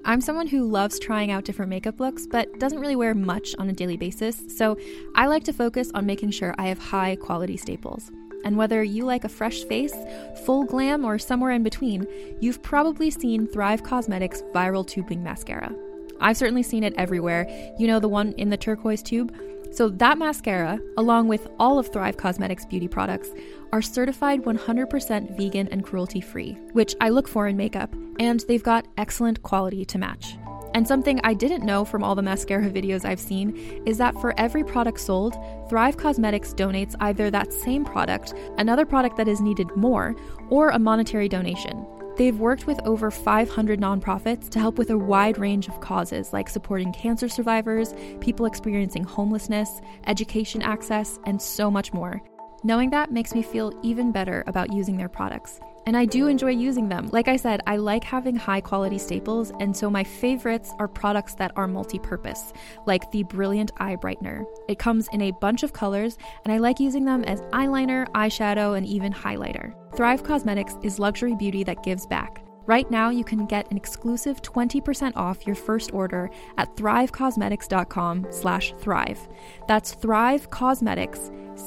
I'm someone who loves trying out different makeup looks, but doesn't really wear much on a daily basis, so I like to focus on making sure I have high quality staples. And whether you like a fresh face, full glam, or somewhere in between, you've probably seen Thrive Causemetics Viral Tubing Mascara. I've certainly seen it everywhere. You know, the one in the turquoise tube? So that mascara, along with all of Thrive Causemetics beauty products, are certified 100% vegan and cruelty-free, which I look for in makeup, and they've got excellent quality to match. And something I didn't know from all the mascara videos I've seen is that for every product sold, Thrive Causemetics donates either that same product, another product that is needed more, or a monetary donation. They've worked with over 500 nonprofits to help with a wide range of causes like supporting cancer survivors, people experiencing homelessness, education access, and so much more. Knowing that makes me feel even better about using their products. And I do enjoy using them. Like I said, I like having high quality staples, and so my favorites are products that are multi-purpose, like the Brilliant Eye Brightener. It comes in a bunch of colors, and I like using them as eyeliner, eyeshadow, and even highlighter. Thrive Causemetics is luxury beauty that gives back. Right now, you can get an exclusive 20% off your first order at thrivecausemetics.com/thrive. That's Thrive Causemetics,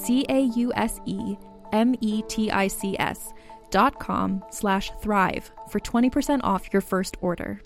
CAUSEMETICS.com/thrive for 20% off your first order.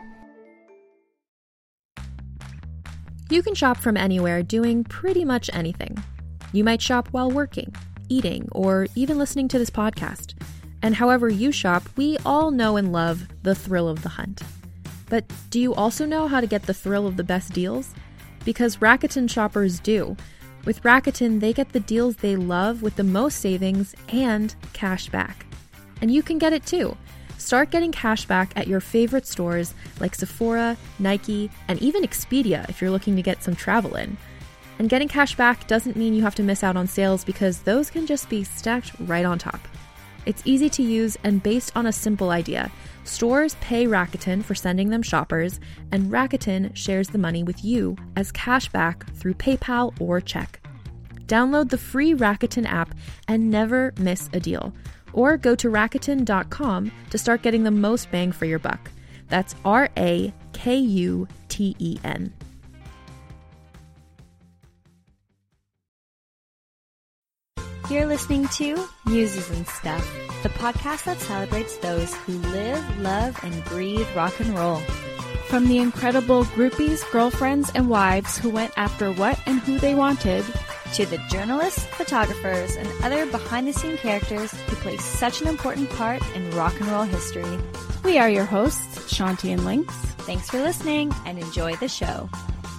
You can shop from anywhere doing pretty much anything. You might shop while working, eating, or even listening to this podcast. And however you shop, we all know and love the thrill of the hunt. But do you also know how to get the thrill of the best deals? Because Rakuten shoppers do. With Rakuten, they get the deals they love with the most savings and cash back. And you can get it too. Start getting cash back at your favorite stores like Sephora, Nike, and even Expedia if you're looking to get some travel in. And getting cash back doesn't mean you have to miss out on sales because those can just be stacked right on top. It's easy to use and based on a simple idea. Stores pay Rakuten for sending them shoppers, and Rakuten shares the money with you as cash back through PayPal or check. Download the free Rakuten app and never miss a deal. Or go to Rakuten.com to start getting the most bang for your buck. That's RAKUTEN. You're listening to Muses and Stuff, the podcast that celebrates those who live, love, and breathe rock and roll. From the incredible groupies, girlfriends, and wives who went after what and who they wanted, to the journalists, photographers, and other behind-the-scenes characters who play such an important part in rock and roll history. We are your hosts, Shanti and Lynx. Thanks for listening and enjoy the show.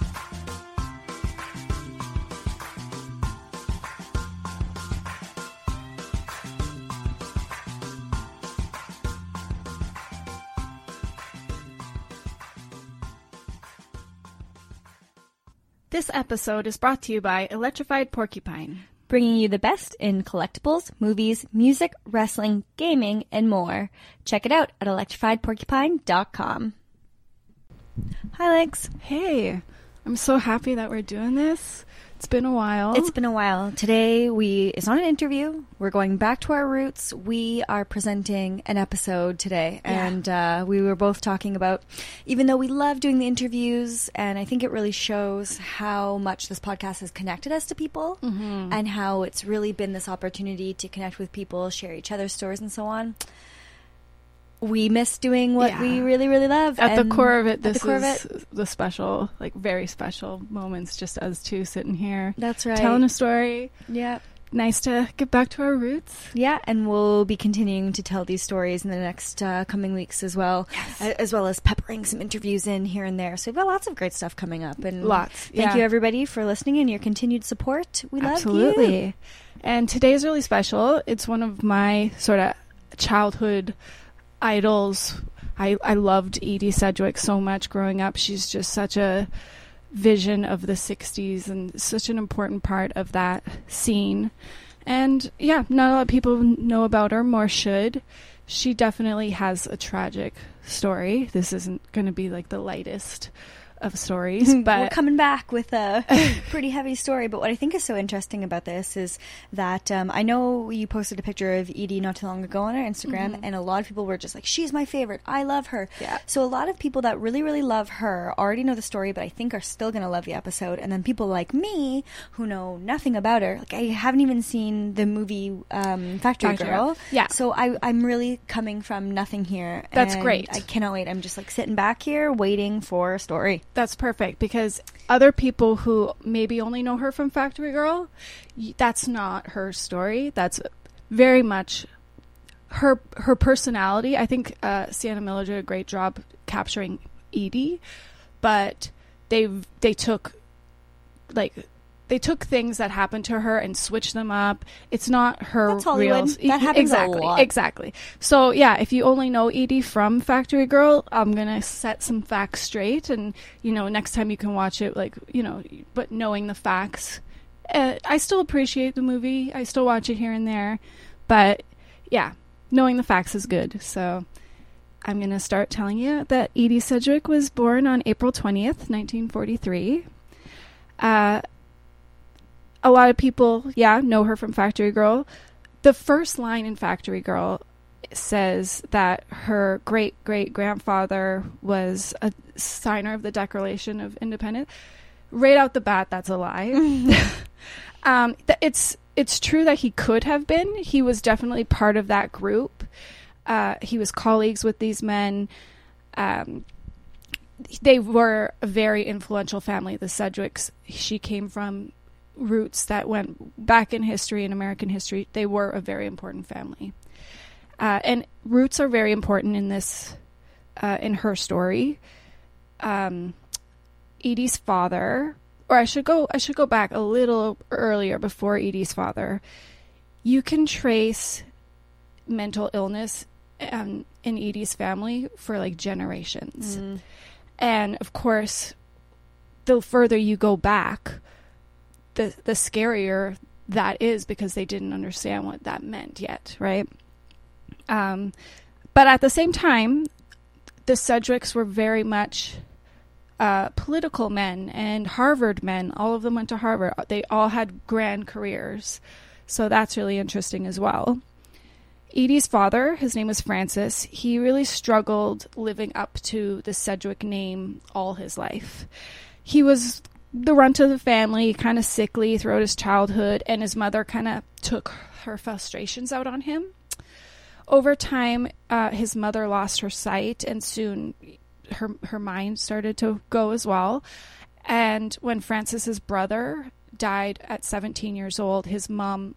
This episode is brought to you by Electrified Porcupine, bringing you the best in collectibles, movies, music, wrestling, gaming, and more. Check it out at electrifiedporcupine.com. Hi, Lex. Hey, I'm so happy that we're doing this. It's been a while. It's been a while. Today it's not an interview. We're going back to our roots. We are presenting an episode today. Yeah. And we were both talking about, even though we love doing the interviews, and I think it really shows how much this podcast has connected us to people, and how it's really been this opportunity to connect with people, share each other's stories, and so on. We miss doing what we really, really love. At the core of it, this is the special, like very special moments, just us two sitting here. That's right. Telling a story. Yeah. Nice to get back to our roots. Yeah, and we'll be continuing to tell these stories in the next coming weeks as well. Yes. As well as peppering some interviews in here and there. So we've got lots of great stuff coming up. And lots. Thank you, everybody, for listening and your continued support. We love you. Absolutely. And today is really special. It's one of my sort of childhood idols. I loved Edie Sedgwick so much growing up. She's just such a vision of the 60s and such an important part of that scene. And yeah, not a lot of people know about her, more should. She definitely has a tragic story. This isn't going to be like the lightest of stories, but we're coming back with a pretty heavy story. But what I think is so interesting about this is that I know you posted a picture of Edie not too long ago on our Instagram, and a lot of people were just like, she's my favorite, I love her. Yeah. So a lot of people that really, really love her already know the story, but I think are still going to love the episode. And then people like me who know nothing about her, like I haven't even seen the movie Factory Girl. Yeah. So I'm really coming from nothing here. That's and great. I cannot wait. I'm just like sitting back here waiting for a story. That's perfect, because other people who maybe only know her from Factory Girl, that's not her story. That's very much her personality. I think Sienna Miller did a great job capturing Edie, but they took things that happened to her and switched them up. It's not her That's Hollywood. real... That happens a lot. Exactly. So, yeah, if you only know Edie from Factory Girl, I'm going to set some facts straight. And, next time you can watch it, but knowing the facts. I still appreciate the movie. I still watch it here and there. But, yeah, knowing the facts is good. So I'm going to start telling you that Edie Sedgwick was born on April 20th, 1943. A lot of people, know her from Factory Girl. The first line in Factory Girl says that her great-great-grandfather was a signer of the Declaration of Independence. Right out the bat, that's a lie. It's true that he could have been. He was definitely part of that group. He was colleagues with these men. They were a very influential family, the Sedgwicks. She came from roots that went back in history, in American history. They were a very important family. And roots are very important in this, in her story. Edie's father, or I should go back a little earlier before Edie's father. You can trace mental illness in Edie's family for like generations. And of course, the further you go back, the scarier that is, because they didn't understand what that meant yet, right? But at the same time, the Sedgwicks were very much political men and Harvard men. All of them went to Harvard. They all had grand careers. So that's really interesting as well. Edie's father, his name was Francis, he really struggled living up to the Sedgwick name all his life. He was the runt of the family, kind of sickly throughout his childhood, and his mother kind of took her frustrations out on him. Over time, his mother lost her sight, and soon her mind started to go as well. And when Francis's brother died at 17 years old, his mom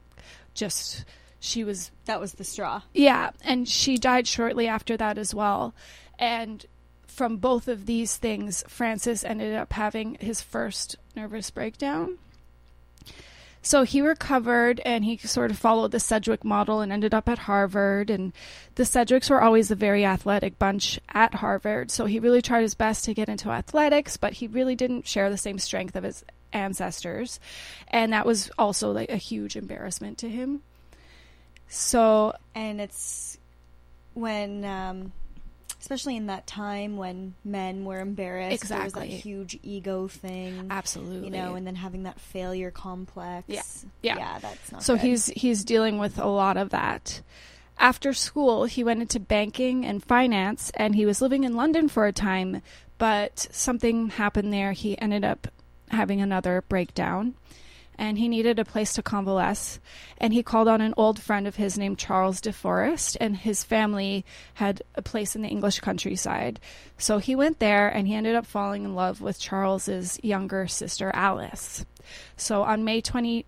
that was the straw. Yeah, and she died shortly after that as well. And from both of these things, Francis ended up having his first nervous breakdown. So he recovered, and he sort of followed the Sedgwick model and ended up at Harvard. And the Sedgwicks were always a very athletic bunch at Harvard, so he really tried his best to get into athletics, but he really didn't share the same strength of his ancestors. And that was also like a huge embarrassment to him. So, and it's when... especially in that time when men were embarrassed. Exactly. There was that huge ego thing. Absolutely. And then having that failure complex. Yeah, that's not so good. he's dealing with a lot of that. After school, he went into banking and finance, and he was living in London for a time, but something happened there. He ended up having another breakdown, and he needed a place to convalesce. And he called on an old friend of his named Charles DeForest, and his family had a place in the English countryside. So he went there, and he ended up falling in love with Charles's younger sister, Alice. So on May 9th,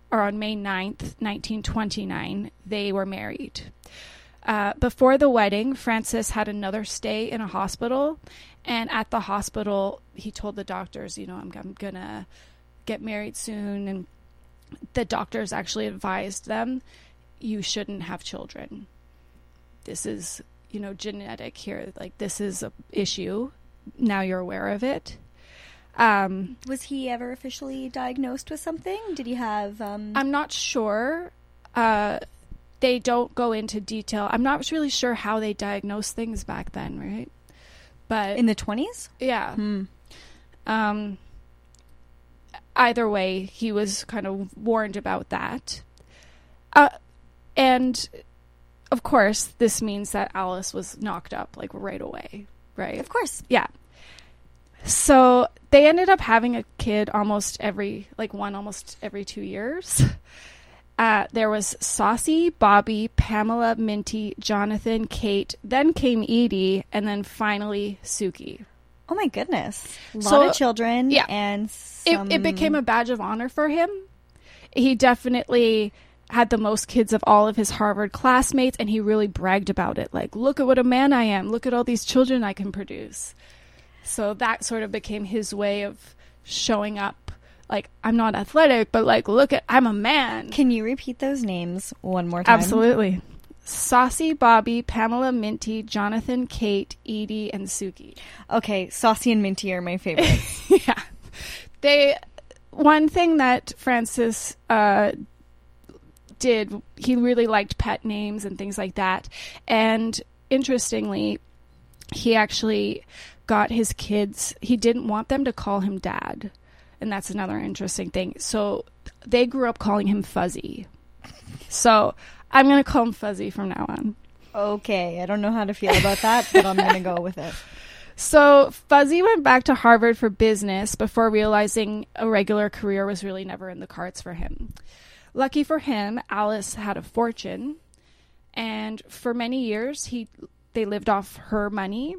1929, they were married. Before the wedding, Francis had another stay in a hospital, and at the hospital, he told the doctors, I'm gonna get married soon, and the doctors actually advised them, you shouldn't have children. This is, genetic here. Like, this is an issue. Now you're aware of it. Was he ever officially diagnosed with something? Did he have... I'm not sure. They don't go into detail. I'm not really sure how they diagnosed things back then, right? But in the 20s? Yeah. Either way, he was kind of warned about that. And of course, this means that Alice was knocked up like right away, right? Of course. Yeah. So they ended up having a kid almost every 2 years. There was Saucy, Bobby, Pamela, Minty, Jonathan, Kate, then came Edie, and then finally Suki. Oh my goodness. A lot of children. Yeah. And it became a badge of honor for him. He definitely had the most kids of all of his Harvard classmates, and he really bragged about it. Like, look at what a man I am. Look at all these children I can produce. So that sort of became his way of showing up. Like, I'm not athletic, but like, I'm a man. Can you repeat those names one more time? Absolutely. Saucy, Bobby, Pamela, Minty, Jonathan, Kate, Edie, and Suki. Okay, Saucy and Minty are my favorites. Yeah. One thing that Francis did, he really liked pet names and things like that. And interestingly, he actually got his kids, he didn't want them to call him Dad. And that's another interesting thing. So they grew up calling him Fuzzy. So I'm going to call him Fuzzy from now on. Okay, I don't know how to feel about that, but I'm going to go with it. So Fuzzy went back to Harvard for business before realizing a regular career was really never in the cards for him. Lucky for him, Alice had a fortune, and for many years they lived off her money.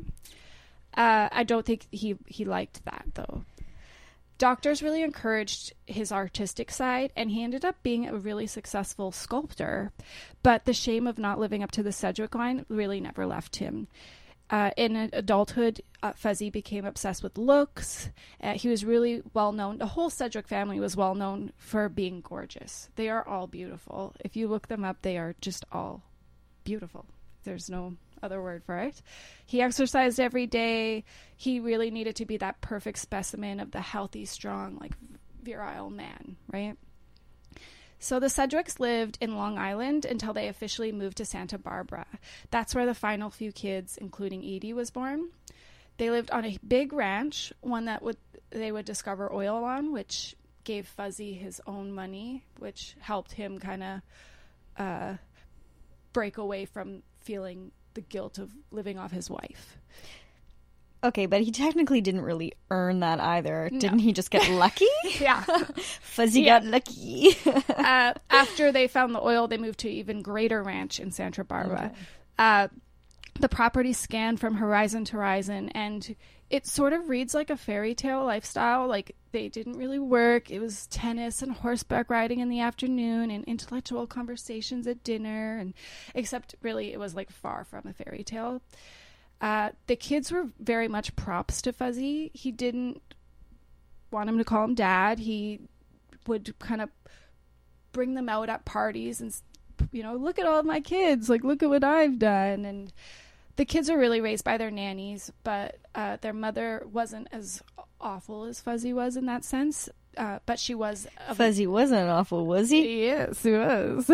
I don't think he liked that, though. Doctors really encouraged his artistic side, and he ended up being a really successful sculptor. But the shame of not living up to the Sedgwick line really never left him. In adulthood, Fuzzy became obsessed with looks. He was really well known. The whole Sedgwick family was well known for being gorgeous. They are all beautiful. If you look them up, they are just all beautiful. There's no other word for it. He exercised every day. He really needed to be that perfect specimen of the healthy, strong, like virile man, right? So the Sedgwicks lived in Long Island until they officially moved to Santa Barbara. That's where the final few kids, including Edie, was born. They lived on a big ranch, one that they would discover oil on, which gave Fuzzy his own money, which helped him kind of break away from feeling the guilt of living off his wife. Okay, but he technically didn't really earn that either. No. Didn't he just get lucky? Yeah. Fuzzy got lucky. After they found the oil, they moved to an even greater ranch in Santa Barbara. Okay. The property scanned from horizon to horizon, and it sort of reads like a fairy tale lifestyle. Like, they didn't really work. It was tennis and horseback riding in the afternoon and intellectual conversations at dinner, and except really it was like far from a fairy tale. The kids were very much props to Fuzzy. He didn't want him to call him Dad. He would kind of bring them out at parties and, look at all of my kids. Like, look at what I've done. And the kids were really raised by their nannies, but their mother wasn't as awful as Fuzzy was in that sense. But she was... Fuzzy wasn't awful, was he? Yes, he was.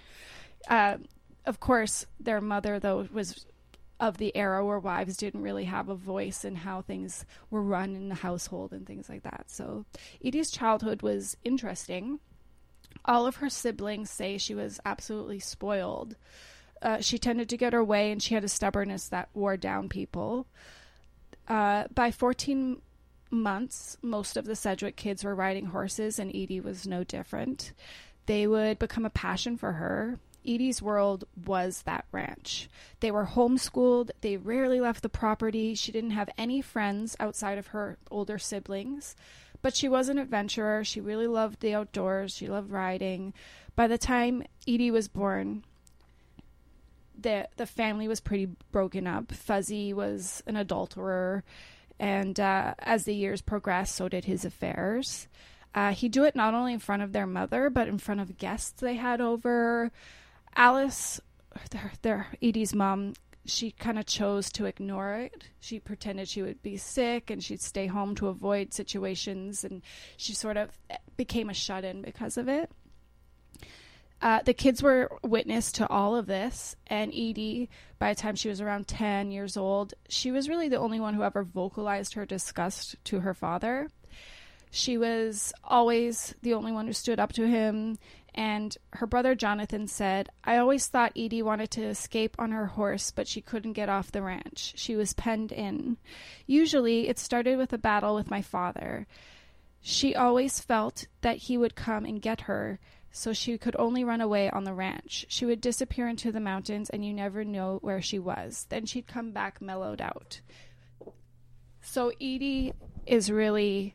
Of course, their mother, though, was of the era where wives didn't really have a voice in how things were run in the household and things like that. So Edie's childhood was interesting. All of her siblings say she was absolutely spoiled. She tended to get her way, and she had a stubbornness that wore down people. By 14 months, most of the Sedgwick kids were riding horses, and Edie was no different. They would become a passion for her. Edie's world was that ranch. They were homeschooled. They rarely left the property. She didn't have any friends outside of her older siblings, but she was an adventurer. She really loved the outdoors. She loved riding. By the time Edie was born, the family was pretty broken up. Fuzzy was an adulterer, and as the years progressed, so did his affairs. He'd do it not only in front of their mother, but in front of guests they had over. Alice, Edie's mom, she kind of chose to ignore it. She pretended she would be sick, and she'd stay home to avoid situations, and she sort of became a shut-in because of it. The kids were witness to all of this, and Edie, by the time she was around 10 years old, she was really the only one who ever vocalized her disgust to her father. She was always the only one who stood up to him, and her brother Jonathan said, "I always thought Edie wanted to escape on her horse, but she couldn't get off the ranch. She was penned in. Usually it started with a battle with my father. She always felt that he would come and get her, so she could only run away on the ranch. She would disappear into the mountains, and you never know where she was. Then she'd come back mellowed out." So Edie is really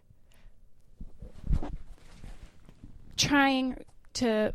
trying to,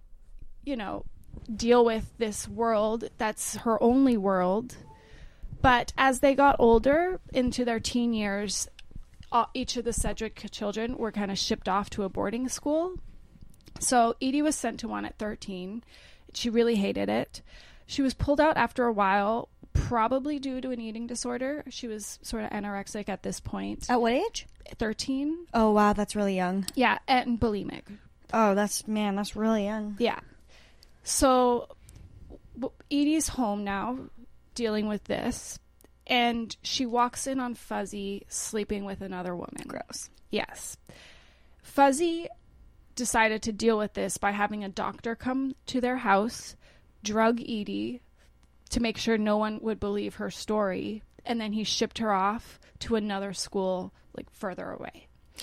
deal with this world that's her only world. But as they got older, into their teen years, each of the Sedgwick children were kind of shipped off to a boarding school. So Edie was sent to one at 13. She really hated it. She was pulled out after a while, probably due to an eating disorder. She was sort of anorexic at this point. At what age? 13. Oh, wow, that's really young. Yeah, and bulimic. Oh, that's really young. Yeah. So Edie's home now, dealing with this, and she walks in on Fuzzy sleeping with another woman. Gross. Yes. Fuzzy decided to deal with this by having a doctor come to their house, drug Edie to make sure no one would believe her story, and then he shipped her off to another school, like, further away.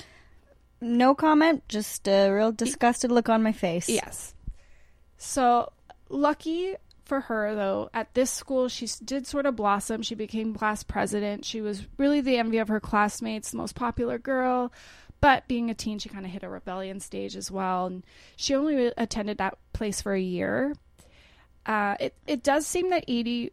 No comment, just a real disgusted look on my face. Yes. So, lucky for her, though, at this school, she did sort of blossom. She became class president. She was really the envy of her classmates, the most popular girl. But being a teen, she kind of hit a rebellion stage as well. And she only attended that place for a year. It does seem that Edie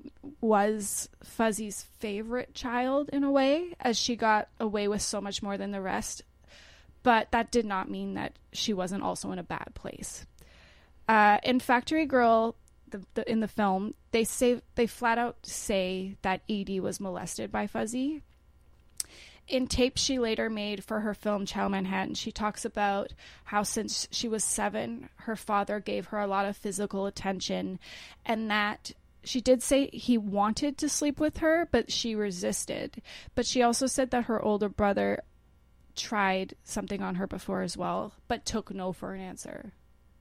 was Fuzzy's favorite child in a way, as she got away with so much more than the rest. But that did not mean that she wasn't also in a bad place. In Factory Girl, in the film, they flat out say that Edie was molested by Fuzzy. In tapes she later made for her film Ciao Manhattan, she talks about how since she was 7, her father gave her a lot of physical attention, and that she did say he wanted to sleep with her, but she resisted. But she also said that her older brother tried something on her before as well, but took no for an answer.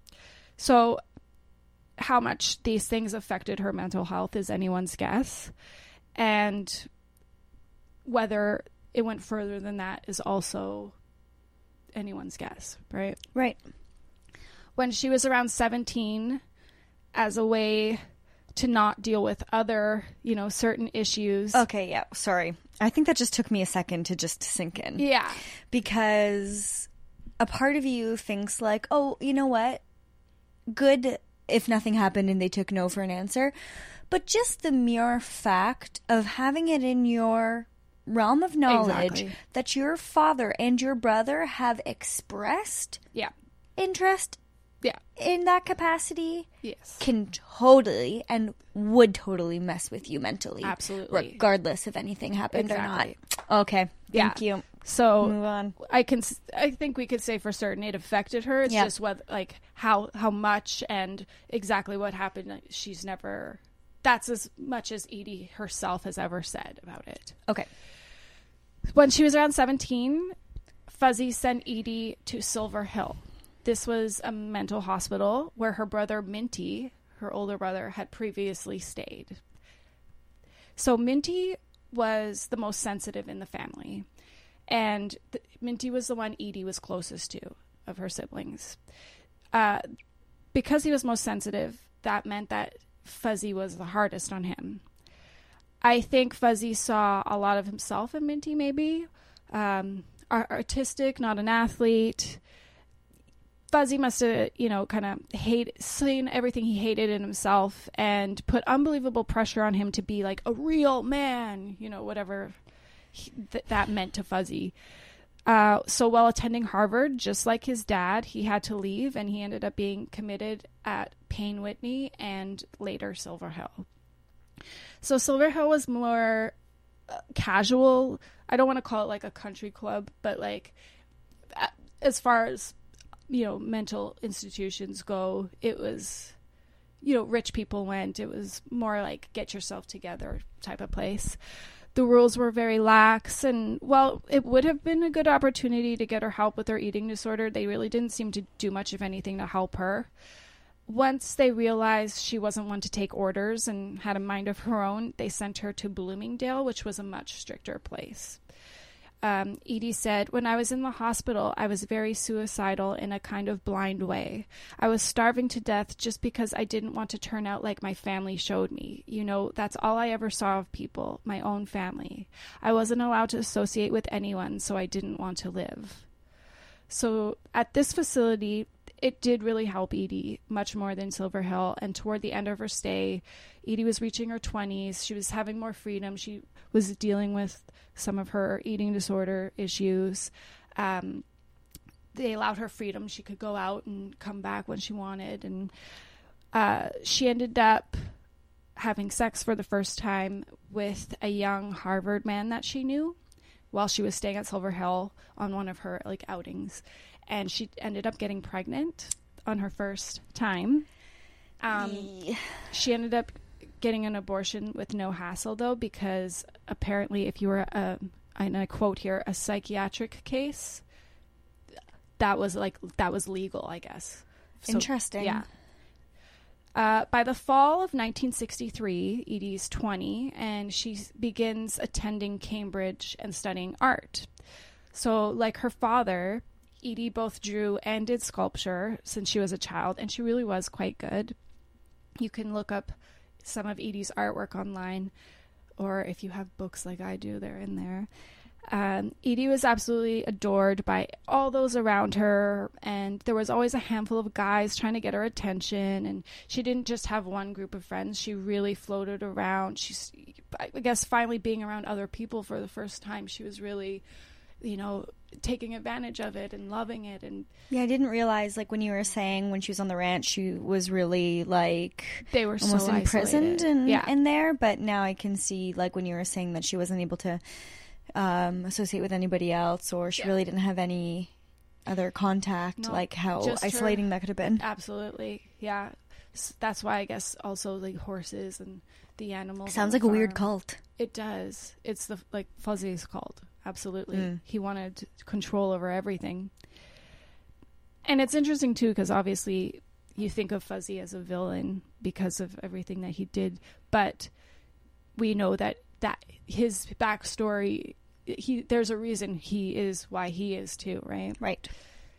So how much these things affected her mental health is anyone's guess, and whether it went further than that is also anyone's guess, right? Right. When she was around 17, as a way to not deal with other, certain issues. Okay, yeah, sorry. I think that just took me a second to just sink in. Yeah. Because a part of you thinks like, oh, you know what? Good if nothing happened and they took no for an answer. But just the mere fact of having it in your realm of knowledge that your father and your brother have expressed interest in that capacity can totally and would totally mess with you mentally. Absolutely. Regardless if anything happened or not. Okay. Thank you. So move on. I think we could say for certain it affected her. It's just whether, like, how much and exactly what happened. That's as much as Edie herself has ever said about it. Okay. When she was around 17, Fuzzy sent Edie to Silver Hill. This was a mental hospital where her brother Minty, her older brother, had previously stayed. So Minty was the most sensitive in the family. And Minty was the one Edie was closest to of her siblings. Because he was most sensitive, that meant that Fuzzy was the hardest on him. I think Fuzzy saw a lot of himself in Minty, maybe. Artistic, not an athlete. Fuzzy must have, kind of seen everything he hated in himself and put unbelievable pressure on him to be like a real man, whatever that meant to Fuzzy. So while attending Harvard, just like his dad, he had to leave, and he ended up being committed at Payne Whitney and later Silver Hill. So Silver Hill was more casual. I don't want to call it like a country club, but like as far as mental institutions go. It was, rich people went. It was more like get yourself together type of place. The rules were very lax, and while it would have been a good opportunity to get her help with her eating disorder, they really didn't seem to do much of anything to help her. Once they realized she wasn't one to take orders and had a mind of her own, they sent her to Bloomingdale, which was a much stricter place. Edie said, "When I was in the hospital, I was very suicidal in a kind of blind way. I was starving to death just because I didn't want to turn out like my family showed me. That's all I ever saw of people, my own family. I wasn't allowed to associate with anyone, so I didn't want to live." So at this facility, it did really help Edie much more than Silver Hill. And toward the end of her stay, Edie was reaching her 20s. She was having more freedom. She was dealing with some of her eating disorder issues. They allowed her freedom. She could go out and come back when she wanted. And she ended up having sex for the first time with a young Harvard man that she knew while she was staying at Silver Hill on one of her outings. And she ended up getting pregnant on her first time. She ended up getting an abortion with no hassle, though, because apparently if you were, and I quote here, a psychiatric case, that was legal, I guess. So, interesting. Yeah. By the fall of 1963, Edie's 20, and she begins attending Cambridge and studying art. So, like her father, Edie both drew and did sculpture since she was a child, and she really was quite good. You can look up some of Edie's artwork online, or if you have books like I do, they're in there. Edie was absolutely adored by all those around her, and there was always a handful of guys trying to get her attention, and she didn't just have one group of friends. She really floated around. She's, I guess, finally being around other people for the first time, she was really, taking advantage of it and loving it. And yeah, I didn't realize, when you were saying when she was on the ranch, she was really they were almost so imprisoned isolated. in there. But now I can see, when you were saying that she wasn't able to associate with anybody else, or she really didn't have any other contact, how isolating that could have been. Absolutely, yeah. That's why I guess also horses and the animals. Sounds like a weird cult. It does. It's the Fuzzy's cult. Absolutely. He wanted control over everything. And it's interesting too, because obviously you think of Fuzzy as a villain because of everything that he did, but we know that his backstory, there's a reason he is why he is too, right? Right.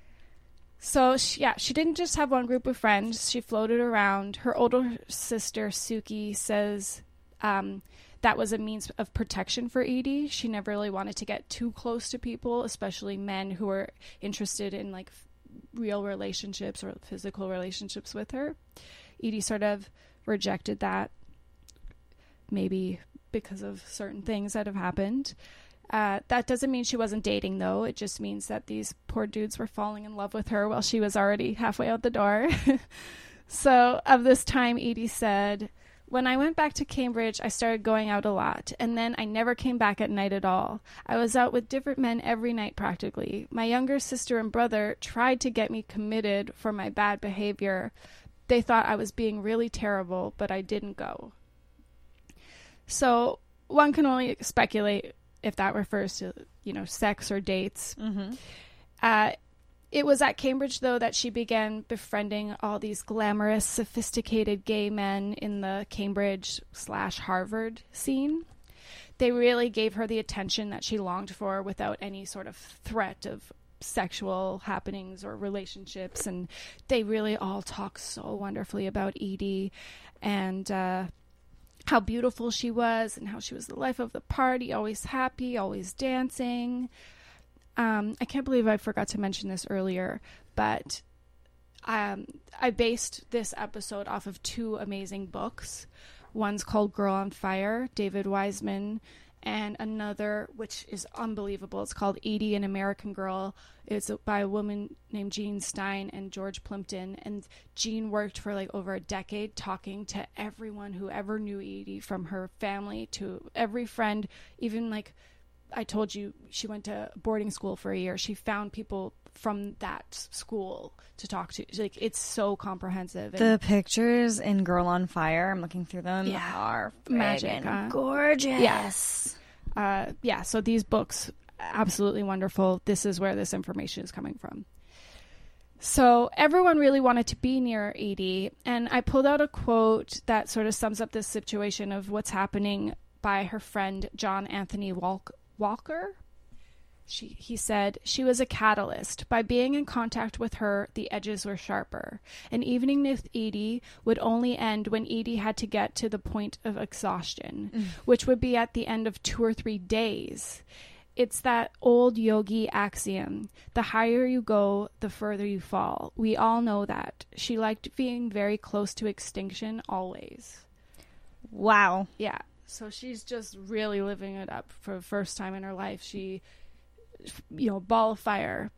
So, she didn't just have one group of friends. She floated around. Her older sister, Suki, says that was a means of protection for Edie. She never really wanted to get too close to people, especially men who were interested in, real relationships or physical relationships with her. Edie sort of rejected that, maybe because of certain things that have happened. That doesn't mean she wasn't dating, though. It just means that these poor dudes were falling in love with her while she was already halfway out the door. So, of this time, Edie said, "When I went back to Cambridge, I started going out a lot, and then I never came back at night at all. I was out with different men every night practically. My younger sister and brother tried to get me committed for my bad behavior. They thought I was being really terrible, but I didn't go." So one can only speculate if that refers to, sex or dates. Mm-hmm. It was at Cambridge, though, that she began befriending all these glamorous, sophisticated gay men in the Cambridge/Harvard scene. They really gave her the attention that she longed for without any sort of threat of sexual happenings or relationships. And they really all talk so wonderfully about Edie and how beautiful she was and how she was the life of the party, always happy, always dancing. I can't believe I forgot to mention this earlier, but I based this episode off of two amazing books. One's called Girl on Fire, David Wiseman, and another, which is unbelievable, it's called Edie, an American Girl. It's by a woman named Jean Stein and George Plimpton. And Jean worked for over a decade talking to everyone who ever knew Edie, from her family to every friend, even I told you, she went to boarding school for a year. She found people from that school to talk to. Like, it's so comprehensive. The pictures in Girl on Fire, I'm looking through them, are magic, gorgeous. So these books, absolutely wonderful. This is where this information is coming from. So everyone really wanted to be near Edie, and I pulled out a quote that sort of sums up this situation of what's happening by her friend John Anthony Walker. He said, "She was a catalyst. By being in contact with her, the edges were sharper. An evening with Edie would only end when Edie had to get to the point of exhaustion, which would be at the end of 2 or 3 days. It's that old yogi axiom. The higher you go, the further you fall. We all know that. She liked being very close to extinction always." Wow. Yeah. So she's just really living it up for the first time in her life. She, ball of fire.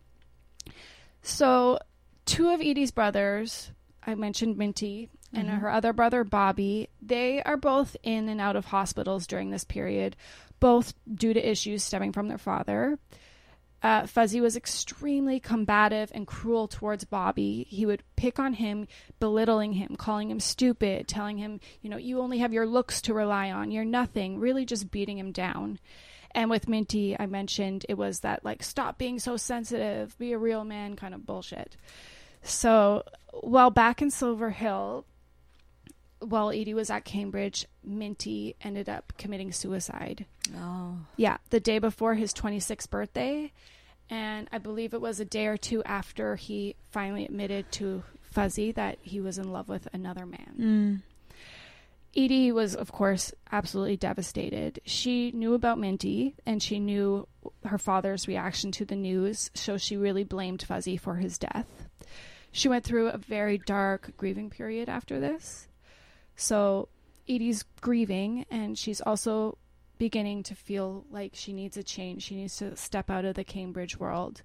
So 2 of Edie's brothers, I mentioned Minty, and her other brother, Bobby, they are both in and out of hospitals during this period, both due to issues stemming from their father. Fuzzy was extremely combative and cruel towards Bobby. He would pick on him, belittling him, calling him stupid, telling him, you only have your looks to rely on, you're nothing, really just beating him down. And with Minty, I mentioned it was that, like, stop being so sensitive, be a real man kind of bullshit. So while back in Silver Hill, while Edie was at Cambridge, Minty ended up committing suicide. Oh. Yeah, the day before his 26th birthday. And I believe it was a day or two after he finally admitted to Fuzzy that he was in love with another man. Edie was, of course, absolutely devastated. She knew about Minty, and she knew her father's reaction to the news, so she really blamed Fuzzy for his death. She went through a very dark grieving period after this. So Edie's grieving, and she's also beginning to feel like she needs a change. She needs to step out of the Cambridge world.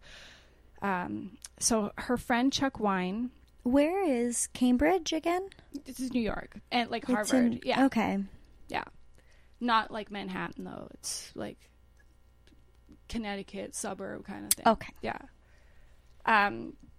So her friend Chuck Wine... Where is Cambridge again? This is New York. And like Harvard. Yeah. Okay. Yeah. Not like Manhattan, though. It's like Connecticut suburb kind of thing. Okay. Yeah.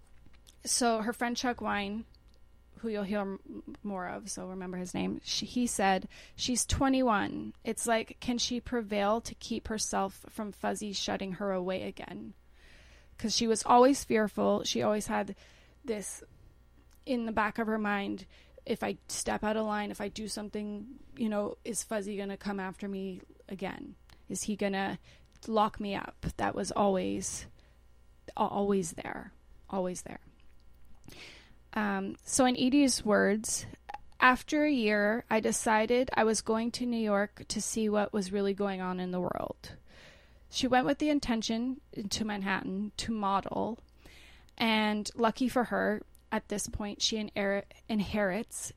So her friend Chuck Wine, who you'll hear more of, so remember his name, he said, "She's 21. It's like, can she prevail to keep herself from Fuzzy shutting her away again?" Because she was always fearful. She always had this in the back of her mind, if I step out of line, if I do something, is Fuzzy going to come after me again? Is he going to lock me up? That was always there. Always there. So in Edie's words, "After a year, I decided I was going to New York to see what was really going on in the world." She went with the intention to Manhattan to model, and lucky for her, at this point, she inherits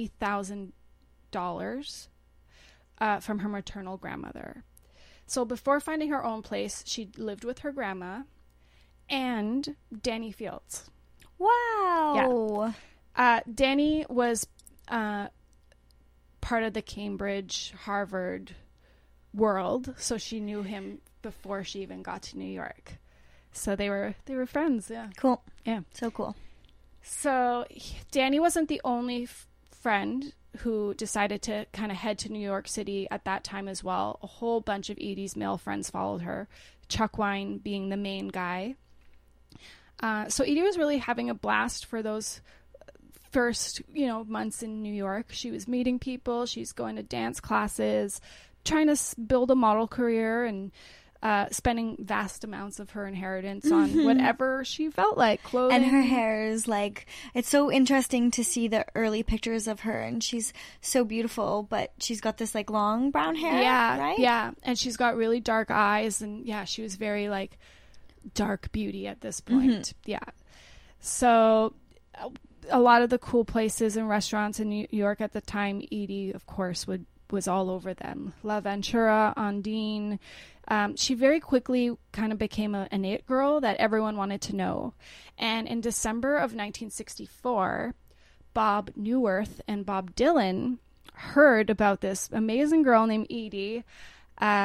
$80,000 from her maternal grandmother. So before finding her own place, she lived with her grandma and Danny Fields. Wow. Yeah. Danny was part of the Cambridge, Harvard world, so she knew him before she even got to New York. So they were friends. Yeah. Cool. Yeah. So cool. So Danny wasn't the only friend who decided to kind of head to New York City at that time as well. A whole bunch of Edie's male friends followed her, Chuck Wine being the main guy. So Edie was really having a blast for those first, months in New York. She was meeting people. She's going to dance classes, trying to build a model career, and spending vast amounts of her inheritance on whatever she felt like, clothing. And her hair is it's so interesting to see the early pictures of her, and she's so beautiful, but she's got this long brown hair. Yeah, right? Yeah, and she's got really dark eyes, and yeah, she was very dark beauty at this point. Yeah. So a lot of the cool places and restaurants in New York at the time, Edie, of course, was all over them. La Ventura, Ondine. She very quickly kind of became an it girl that everyone wanted to know. And in December of 1964, Bob Neuwirth and Bob Dylan heard about this amazing girl named Edie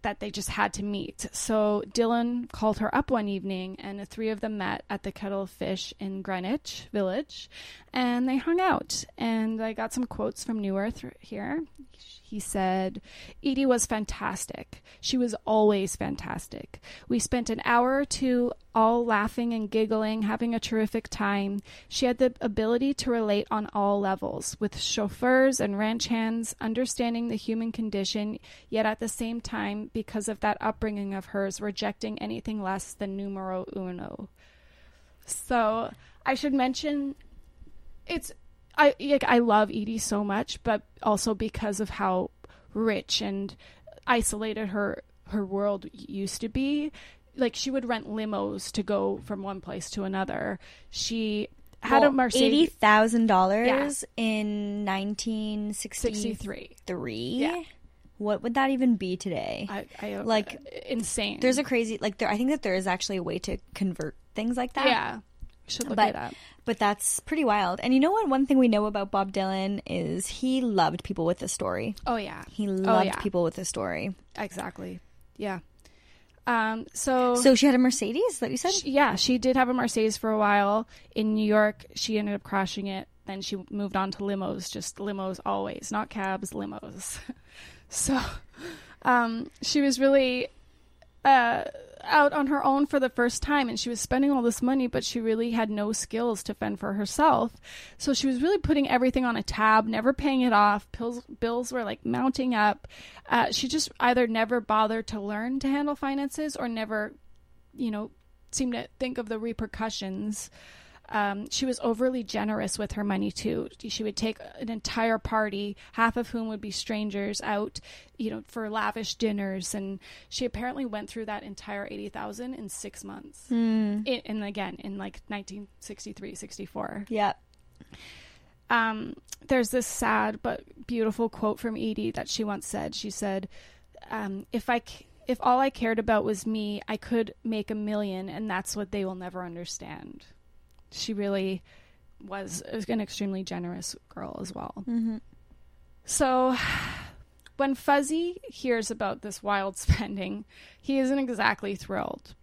that they just had to meet. So Dylan called her up one evening, and the three of them met at the Kettle of Fish in Greenwich Village, and they hung out. And I got some quotes from New Earth here. He said, "Edie was fantastic. She was always fantastic. We spent an hour or two all laughing and giggling, having a terrific time. She had the ability to relate on all levels, with chauffeurs and ranch hands, understanding the human condition, yet at the same time, because of that upbringing of hers, rejecting anything less than numero uno." So I should mention, I love Edie so much, but also because of how rich and isolated her world used to be. Like, she would rent limos to go from one place to another. She had a Mercedes. $80,000 in 1963. Yeah. What would that even be today? I like, insane. There's a crazy, like, I think that there is actually a way to convert things like that. Yeah. Should look it up. But that's pretty wild. And you know what? One thing we know about Bob Dylan is he loved people with a story. Oh, yeah. He loved people with a story. Exactly. Yeah. So she had a Mercedes, is that what you said? She did have a Mercedes for a while. In New York, she ended up crashing it. Then she moved on to limos, just limos always, not cabs, limos. So she was really out on her own for the first time, and she was spending all this money, but she really had no skills to fend for herself. So she was really putting everything on a tab, never paying it off. Bills were like mounting up. She just either never bothered to learn to handle finances or never, seemed to think of the repercussions. She was overly generous with her money too. She would take an entire party, half of whom would be strangers, out, for lavish dinners, and she apparently went through that entire $80,000 in 6 months. And again, in like 1963, 64. Yeah. There's this sad but beautiful quote from Edie that she once said. She said, "If all I cared about was me, I could make $1 million, and that's what they will never understand." She really was an extremely generous girl as well. Mm-hmm. So when Fuzzy hears about this wild spending, he isn't exactly thrilled.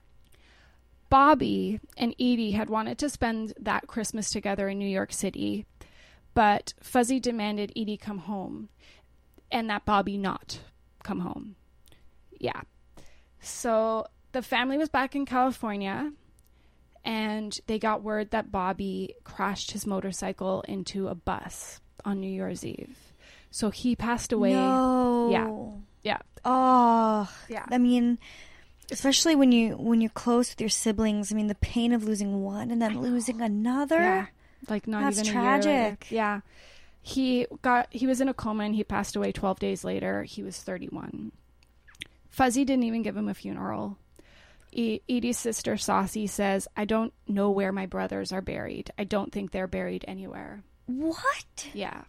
Bobby and Edie had wanted to spend that Christmas together in New York City, but Fuzzy demanded Edie come home and that Bobby not come home. Yeah. So the family was back in California, and they got word that Bobby crashed his motorcycle into a bus on New Year's Eve. So he passed away. No. Yeah. Oh. Yeah. I mean, especially when you're close with your siblings. I mean, the pain of losing one and then losing another. Yeah. Like not That's even tragic. a year later. Yeah. He was in a coma and he passed away 12 days later. He was 31. Fuzzy didn't even give him a funeral. Edie's sister Saucy says, "I don't know where my brothers are buried. I don't think they're buried anywhere." What? Yeah.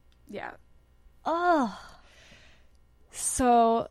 Oh. So,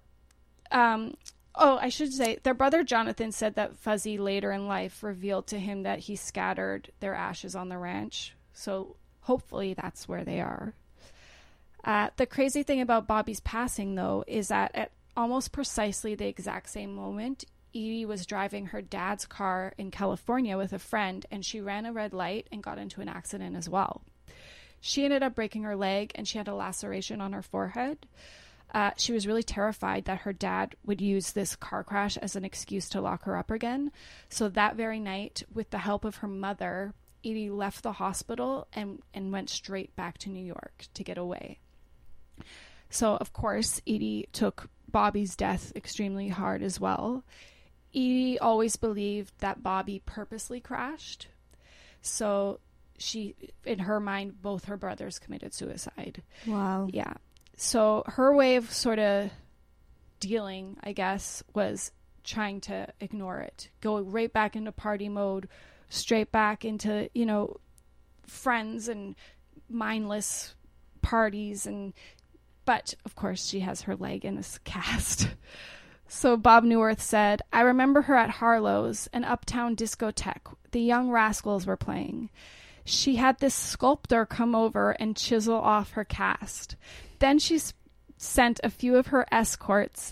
I should say, their brother Jonathan said that Fuzzy later in life revealed to him that he scattered their ashes on the ranch. So hopefully that's where they are. The crazy thing about Bobby's passing, though, is that at almost precisely the exact same moment, Edie was driving her dad's car in California with a friend, and she ran a red light and got into an accident as well. She ended up breaking her leg, and she had a laceration on her forehead. She was really terrified that her dad would use this car crash as an excuse to lock her up again. So that very night, with the help of her mother, Edie left the hospital and went straight back to New York to get away. So, of course, Edie took Bobby's death extremely hard as well. Edie always believed that Bobby purposely crashed. So she, in her mind, both her brothers committed suicide. Wow. Yeah. So her way of sort of dealing, I guess, was trying to ignore it. Go right back into party mode, straight back into, friends and mindless parties. But, of course, she has her leg in a cast. So Bob Neuwirth said, "I remember her at Harlow's, an uptown discotheque. The Young Rascals were playing. She had this sculptor come over and chisel off her cast. Then she sent a few of her escorts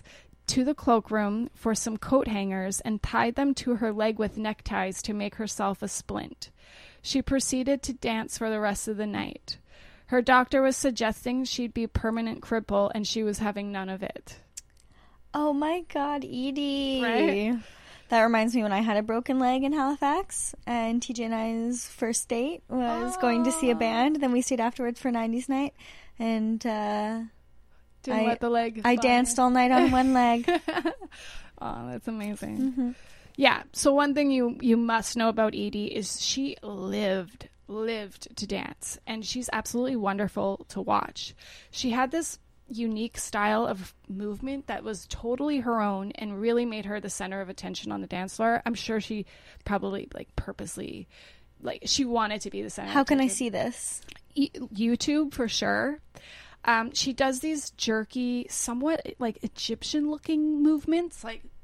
to the cloakroom for some coat hangers and tied them to her leg with neckties to make herself a splint. She proceeded to dance for the rest of the night. Her doctor was suggesting she'd be a permanent cripple, and she was having none of it. Oh my God, Edie. Right? That reminds me when I had a broken leg in Halifax, and TJ and I's first date was going to see a band. Then we stayed afterwards for 90s night, and Didn't let the leg I fly. danced all night on one leg. Oh, that's amazing. Mm-hmm. Yeah, so one thing you must know about Edie is she lived to dance, and she's absolutely wonderful to watch. She had this unique style of movement that was totally her own and really made her the center of attention on the dance floor. I'm sure she probably purposely she wanted to be the center. How can I attention. see this? YouTube for sure. She does these jerky, somewhat Egyptian looking movements.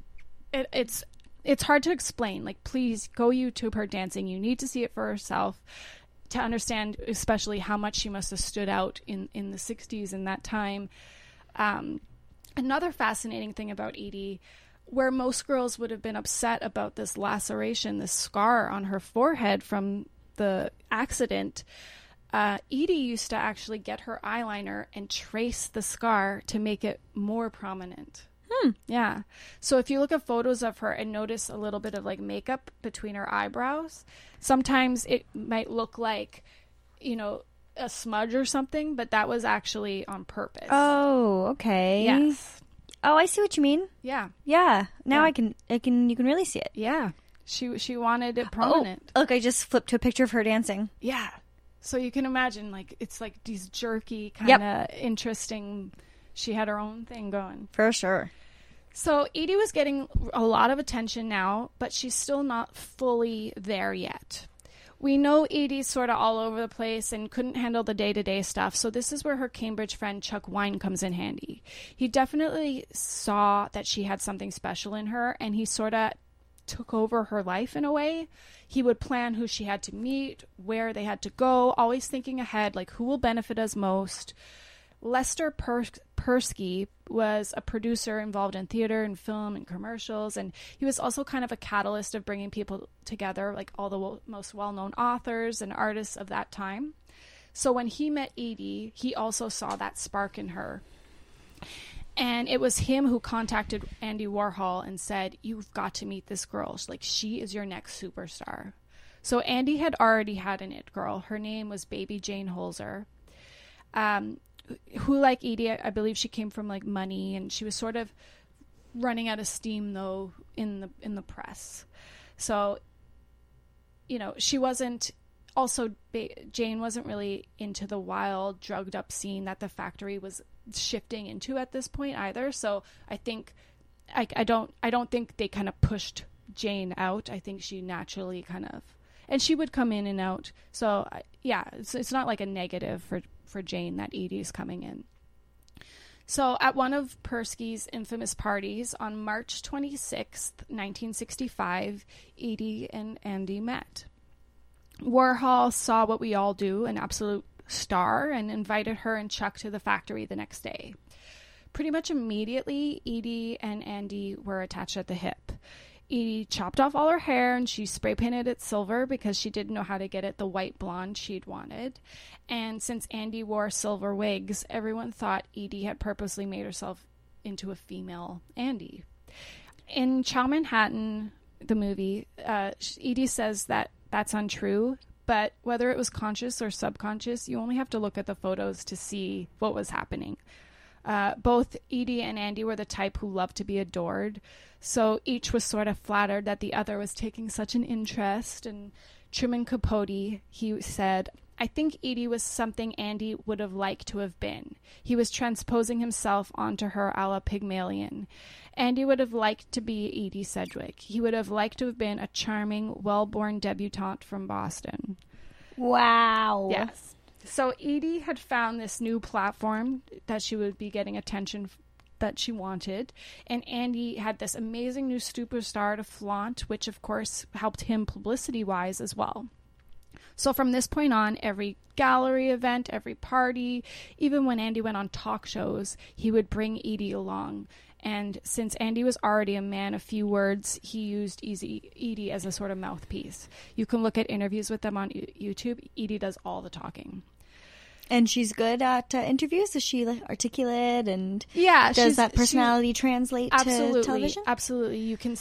It's hard to explain. Please go YouTube her dancing. You need to see it for herself to understand especially how much she must have stood out in the 60s in that time. Another fascinating thing about Edie, where most girls would have been upset about this laceration, this scar on her forehead from the accident, Edie used to actually get her eyeliner and trace the scar to make it more prominent. Yeah. So if you look at photos of her and notice a little bit of makeup between her eyebrows, sometimes it might look like, a smudge or something, but that was actually on purpose. Oh, okay. Yes. Oh, I see what you mean. Yeah. Yeah. Now Yeah. you can really see it. Yeah. She wanted it prominent. Oh, look, I just flipped to a picture of her dancing. Yeah. So you can imagine it's these jerky kind of interesting. She had her own thing going. For sure. So Edie was getting a lot of attention now, but she's still not fully there yet. We know Edie's sort of all over the place and couldn't handle the day-to-day stuff, so this is where her Cambridge friend Chuck Wine comes in handy. He definitely saw that she had something special in her, and he sort of took over her life in a way. He would plan who she had to meet, where they had to go, always thinking ahead, who will benefit us most. Lester Persky was a producer involved in theater and film and commercials, and he was also kind of a catalyst of bringing people together, all the most well-known authors and artists of that time. So when he met Edie, he also saw that spark in her. And it was him who contacted Andy Warhol and said, "You've got to meet this girl. She is your next superstar." So Andy had already had an it girl. Her name was Baby Jane Holzer. Who, like Edie, I believe she came from money, and she was sort of running out of steam though in the press. So, she wasn't. Also, Jane wasn't really into the wild, drugged up scene that the factory was shifting into at this point either. So I think I don't think they kind of pushed Jane out. I think she naturally kind of, and she would come in and out. So yeah, it's not a negative for Jane that Edie's coming in. So at one of Persky's infamous parties on March 26th, 1965, Edie and Andy met. Warhol saw what we all do, an absolute star, and invited her and Chuck to the factory the next day. Pretty much immediately, Edie and Andy were attached at the hip. Edie chopped off all her hair and she spray painted it silver because she didn't know how to get it the white blonde she'd wanted. And since Andy wore silver wigs, everyone thought Edie had purposely made herself into a female Andy. In Chow Manhattan, the movie, Edie says that that's untrue, but whether it was conscious or subconscious, you only have to look at the photos to see what was happening. Both Edie and Andy were the type who loved to be adored, so each was sort of flattered that the other was taking such an interest. And Truman Capote, he said, "I think Edie was something Andy would have liked to have been. He was transposing himself onto her a la Pygmalion. Andy would have liked to be Edie Sedgwick. He would have liked to have been a charming, well-born debutante from Boston." Wow. Yes. So Edie had found this new platform that she would be getting attention that she wanted, and Andy had this amazing new superstar to flaunt, which of course helped him publicity-wise as well. So from this point on, every gallery event, every party, even when Andy went on talk shows, he would bring Edie along. And since Andy was already a man of few words, he used Edie as a sort of mouthpiece. You can look at interviews with them on YouTube. Edie does all the talking. And she's good at interviews? Is she articulate and does that personality translate to television? Absolutely. You can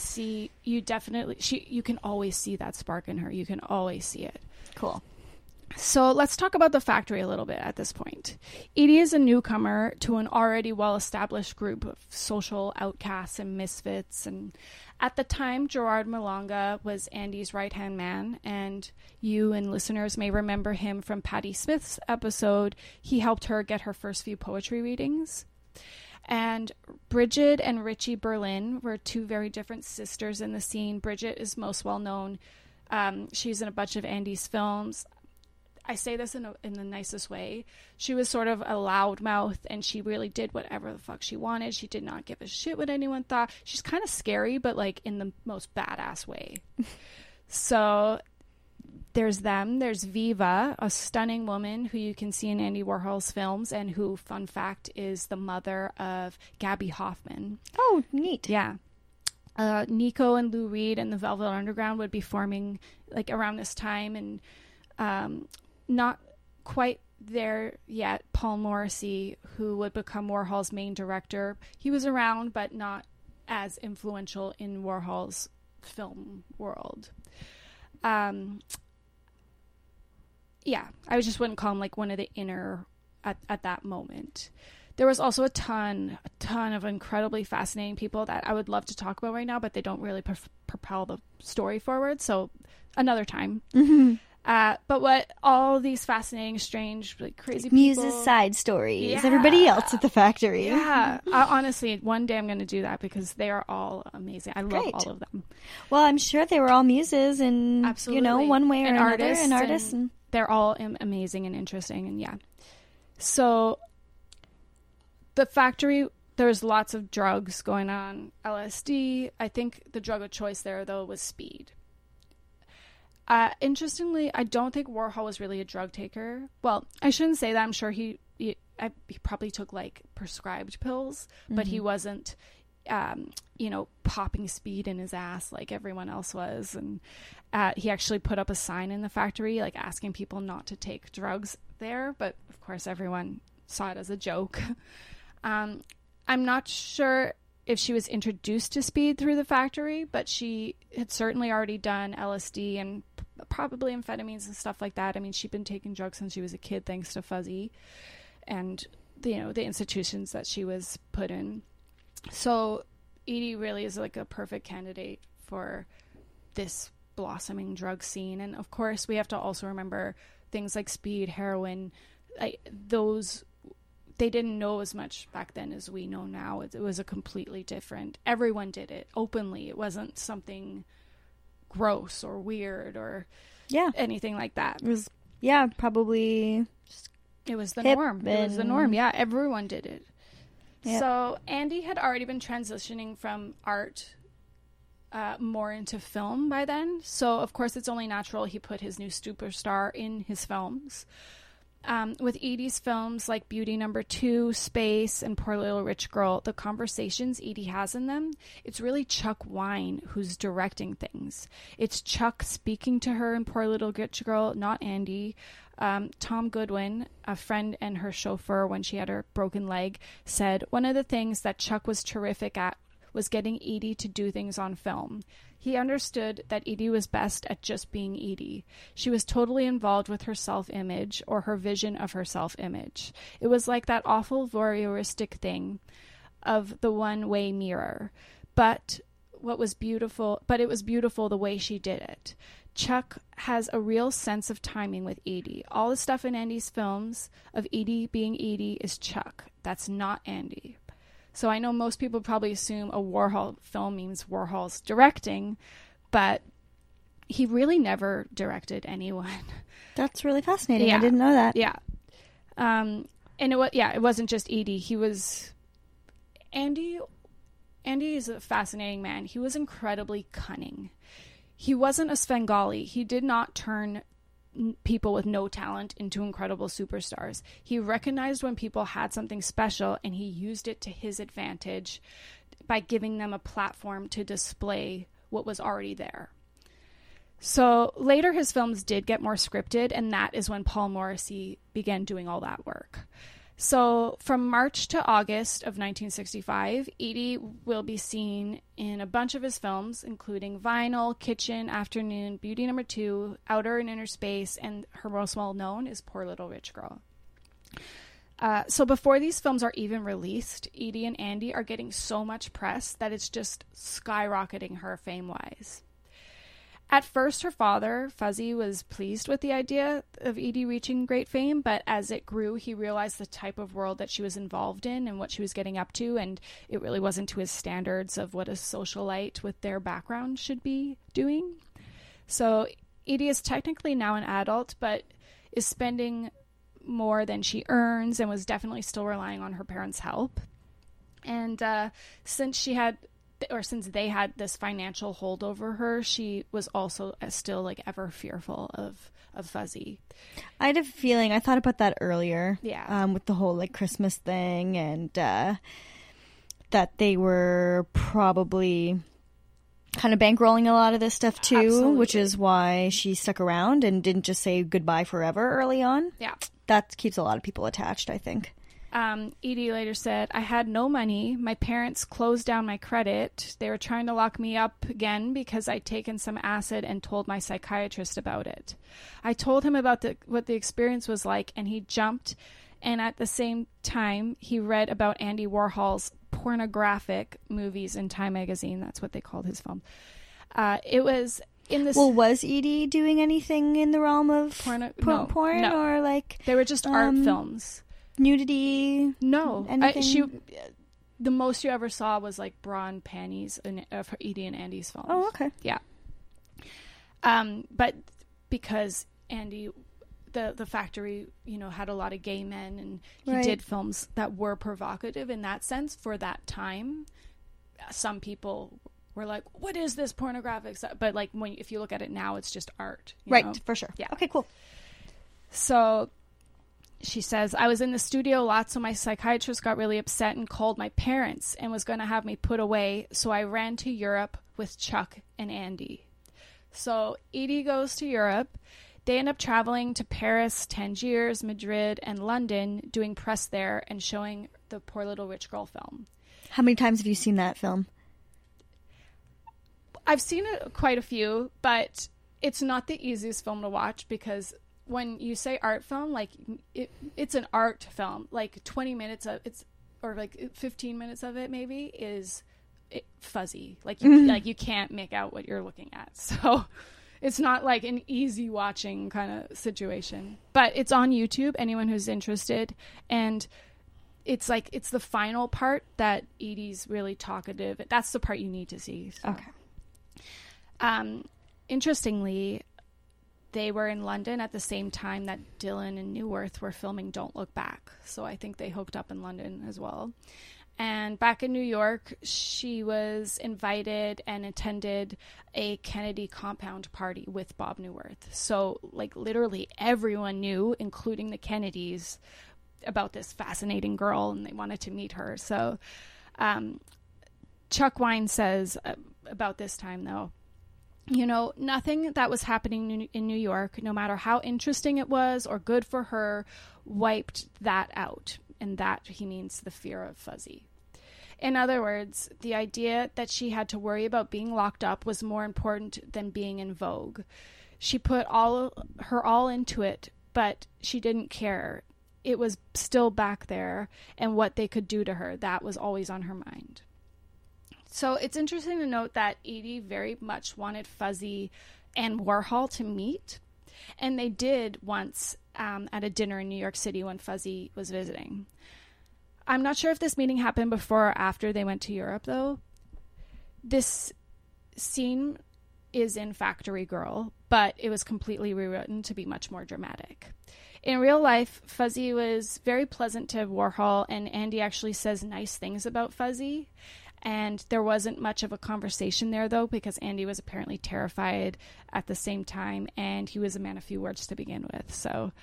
always see that spark in her. You can always see it. Cool. So let's talk about the factory a little bit at this point. Edie is a newcomer to an already well-established group of social outcasts and misfits. And at the time, Gerard Malonga was Andy's right-hand man. And you and listeners may remember him from Patti Smith's episode. He helped her get her first few poetry readings. And Bridget and Richie Berlin were two very different sisters in the scene. Bridget is most well known. She's in a bunch of Andy's films. I say this in the nicest way. She was sort of a loudmouth, and she really did whatever the fuck she wanted. She did not give a shit what anyone thought. She's kind of scary, but like in the most badass way. So there's them. There's Viva, a stunning woman who you can see in Andy Warhol's films, and who, fun fact, is the mother of Gabby Hoffman. Oh, neat. Yeah. Nico and Lou Reed and the Velvet Underground would be forming like around this time, and not quite there yet. Paul Morrissey, who would become Warhol's main director, he was around but not as influential in Warhol's film world. I just wouldn't call him like one of the inner at that moment. There was also a ton of incredibly fascinating people that I would love to talk about right now, but they don't really propel the story forward. So another time. Mm-hmm. But what all these fascinating, strange, like crazy people... Muse's side stories. Yeah. Everybody else at the factory. Yeah. Honestly, one day I'm going to do that because they are all amazing. I love all of them. Well, I'm sure they were all muses and, absolutely, one way or another. And artists. And they're all amazing and interesting. And yeah. So the factory... There's lots of drugs going on. LSD. I think the drug of choice there, though, was speed. Interestingly, I don't think Warhol was really a drug taker. Well, I shouldn't say that. I'm sure he probably took like prescribed pills, but he wasn't, popping speed in his ass like everyone else was. And he actually put up a sign in the factory, like asking people not to take drugs there. But of course, everyone saw it as a joke. I'm not sure if she was introduced to speed through the factory, but she had certainly already done LSD and probably amphetamines and stuff like that. I mean, she'd been taking drugs since she was a kid, thanks to Fuzzy and the institutions that she was put in. So Edie really is like a perfect candidate for this blossoming drug scene. And of course, we have to also remember things like speed, heroin, they didn't know as much back then as we know now. It was a completely different... Everyone did it openly. It wasn't something gross or weird or anything like that. It was, probably... It was the norm. It was the norm. Yeah, everyone did it. Yep. So Andy had already been transitioning from art more into film by then. So, of course, it's only natural he put his new superstar in his films. With Edie's films like Beauty Number 2, Space, and Poor Little Rich Girl, the conversations Edie has in them, it's really Chuck Wine who's directing things. It's Chuck speaking to her in Poor Little Rich Girl, not Andy. Tom Goodwin, a friend and her chauffeur when she had her broken leg, said one of the things that Chuck was terrific at was getting Edie to do things on film. He understood that Edie was best at just being Edie. She was totally involved with her self-image or her vision of her self-image. It was like that awful voyeuristic thing of the one-way mirror. But it was beautiful the way she did it. Chuck has a real sense of timing with Edie. All the stuff in Andy's films of Edie being Edie is Chuck. That's not Andy. So I know most people probably assume a Warhol film means Warhol's directing, but he really never directed anyone. That's really fascinating. Yeah. I didn't know that. Yeah. And it wasn't just Edie. He was Andy is a fascinating man. He was incredibly cunning. He wasn't a Svengali. He did not turn people with no talent into incredible superstars. He recognized when people had something special and he used it to his advantage. by giving them a platform to display what was already there. So later his films did get more scripted, and that is when Paul Morrissey began doing all that work. So from March to August of 1965, Eady will be seen in a bunch of his films, including Vinyl, Kitchen, Afternoon, Beauty Number 2, Outer and Inner Space, and her most well-known is Poor Little Rich Girl. So before these films are even released, Eady and Andy are getting so much press that it's just skyrocketing her fame-wise. At first, her father, Fuzzy, was pleased with the idea of Eady reaching great fame, but as it grew, he realized the type of world that she was involved in and what she was getting up to, and it really wasn't to his standards of what a socialite with their background should be doing. So Eady is technically now an adult, but is spending more than she earns and was definitely still relying on her parents' help. And since they had this financial hold over her, she was also still like ever fearful of Fuzzy. I had a feeling, I thought about that earlier. Yeah. With the whole like Christmas thing, and that they were probably kind of bankrolling a lot of this stuff too. Absolutely. Which is why she stuck around and didn't just say goodbye forever early on. Yeah. That keeps a lot of people attached, I think. Eady later said, "I had no money. My parents closed down my credit. They were trying to lock me up again because I'd taken some acid and told my psychiatrist about it. I told him about what the experience was like, and he jumped. And at the same time, he read about Andy Warhol's pornographic movies in Time magazine." That's what they called his film. It was in this. Well, was Eady doing anything in the realm of porn, no. or like They were just art films. Nudity? No. Anything? The most you ever saw was like bra and panties of Eady and Andy's films. Oh, okay. Yeah. But because Andy, the factory, had a lot of gay men, and he did films that were provocative in that sense for that time. Some people were like, "What is this pornographic stuff?" But like if you look at it now, it's just art. Right, know? for sure. Yeah. Okay, cool. So she says, "I was in the studio a lot, so my psychiatrist got really upset and called my parents and was going to have me put away, so I ran to Europe with Chuck and Andy." So Eady goes to Europe. They end up traveling to Paris, Tangiers, Madrid, and London, doing press there and showing the Poor Little Rich Girl film. How many times have you seen that film? I've seen it quite a few, but it's not the easiest film to watch because when you say art film, like it's an art film. Like 20 minutes of it's, or like 15 minutes of it maybe is fuzzy. Like you can't make out what you're looking at. So it's not like an easy watching kind of situation. But it's on YouTube. Anyone who's interested, and it's the final part that Eady's really talkative. That's the part you need to see. So. Okay. Interestingly, they were in London at the same time that Dylan and Neuwirth were filming Don't Look Back. So I think they hooked up in London as well. And back in New York, she was invited and attended a Kennedy compound party with Bob Neuwirth. So like literally everyone knew, including the Kennedys, about this fascinating girl, and they wanted to meet her. So Chuck Wine says about this time, though, nothing that was happening in New York, no matter how interesting it was or good for her, wiped that out. And that, he means the fear of Fuzzy. In other words, the idea that she had to worry about being locked up was more important than being in vogue. She put her all into it, but she didn't care. It was still back there, and what they could do to her, that was always on her mind. So it's interesting to note that Eady very much wanted Fuzzy and Warhol to meet, and they did once at a dinner in New York City when Fuzzy was visiting. I'm not sure if this meeting happened before or after they went to Europe, though. This scene is in Factory Girl, but it was completely rewritten to be much more dramatic. In real life, Fuzzy was very pleasant to Warhol, and Andy actually says nice things about Fuzzy. And there wasn't much of a conversation there, though, because Andy was apparently terrified at the same time, and he was a man of few words to begin with. So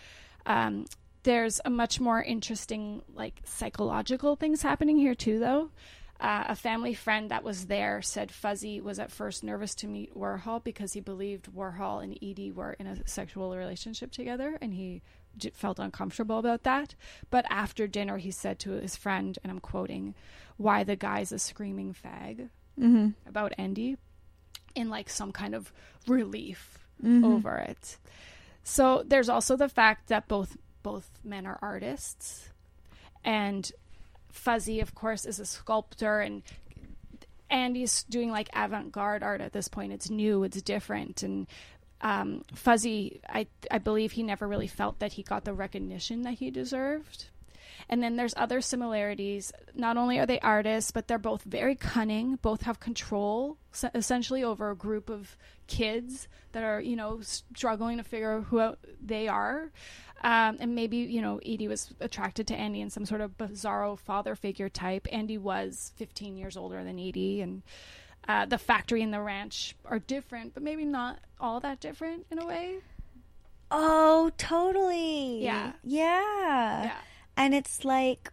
there's a much more interesting, like, psychological things happening here, too, though. A family friend that was there said Fuzzy was at first nervous to meet Warhol because he believed Warhol and Edie were in a sexual relationship together, and he felt uncomfortable about that. But after dinner, he said to his friend, and I'm quoting, "Why the guy's a screaming fag," about Andy, in like some kind of relief over it. So there's also the fact that both men are artists, and Fuzzy, of course, is a sculptor, and Andy's doing like avant-garde art at this point. It's new, it's different, and Fuzzy, I believe he never really felt that he got the recognition that he deserved. And then there's other similarities. Not only are they artists, but they're both very cunning, both have control essentially over a group of kids that are, you know, struggling to figure out who they are. And maybe, you know, Edie was attracted to Andy in some sort of bizarro father figure type. Andy was 15 years older than Edie, and the factory and the ranch are different, but maybe not all that different in a way. Oh, totally. Yeah. Yeah. And it's like,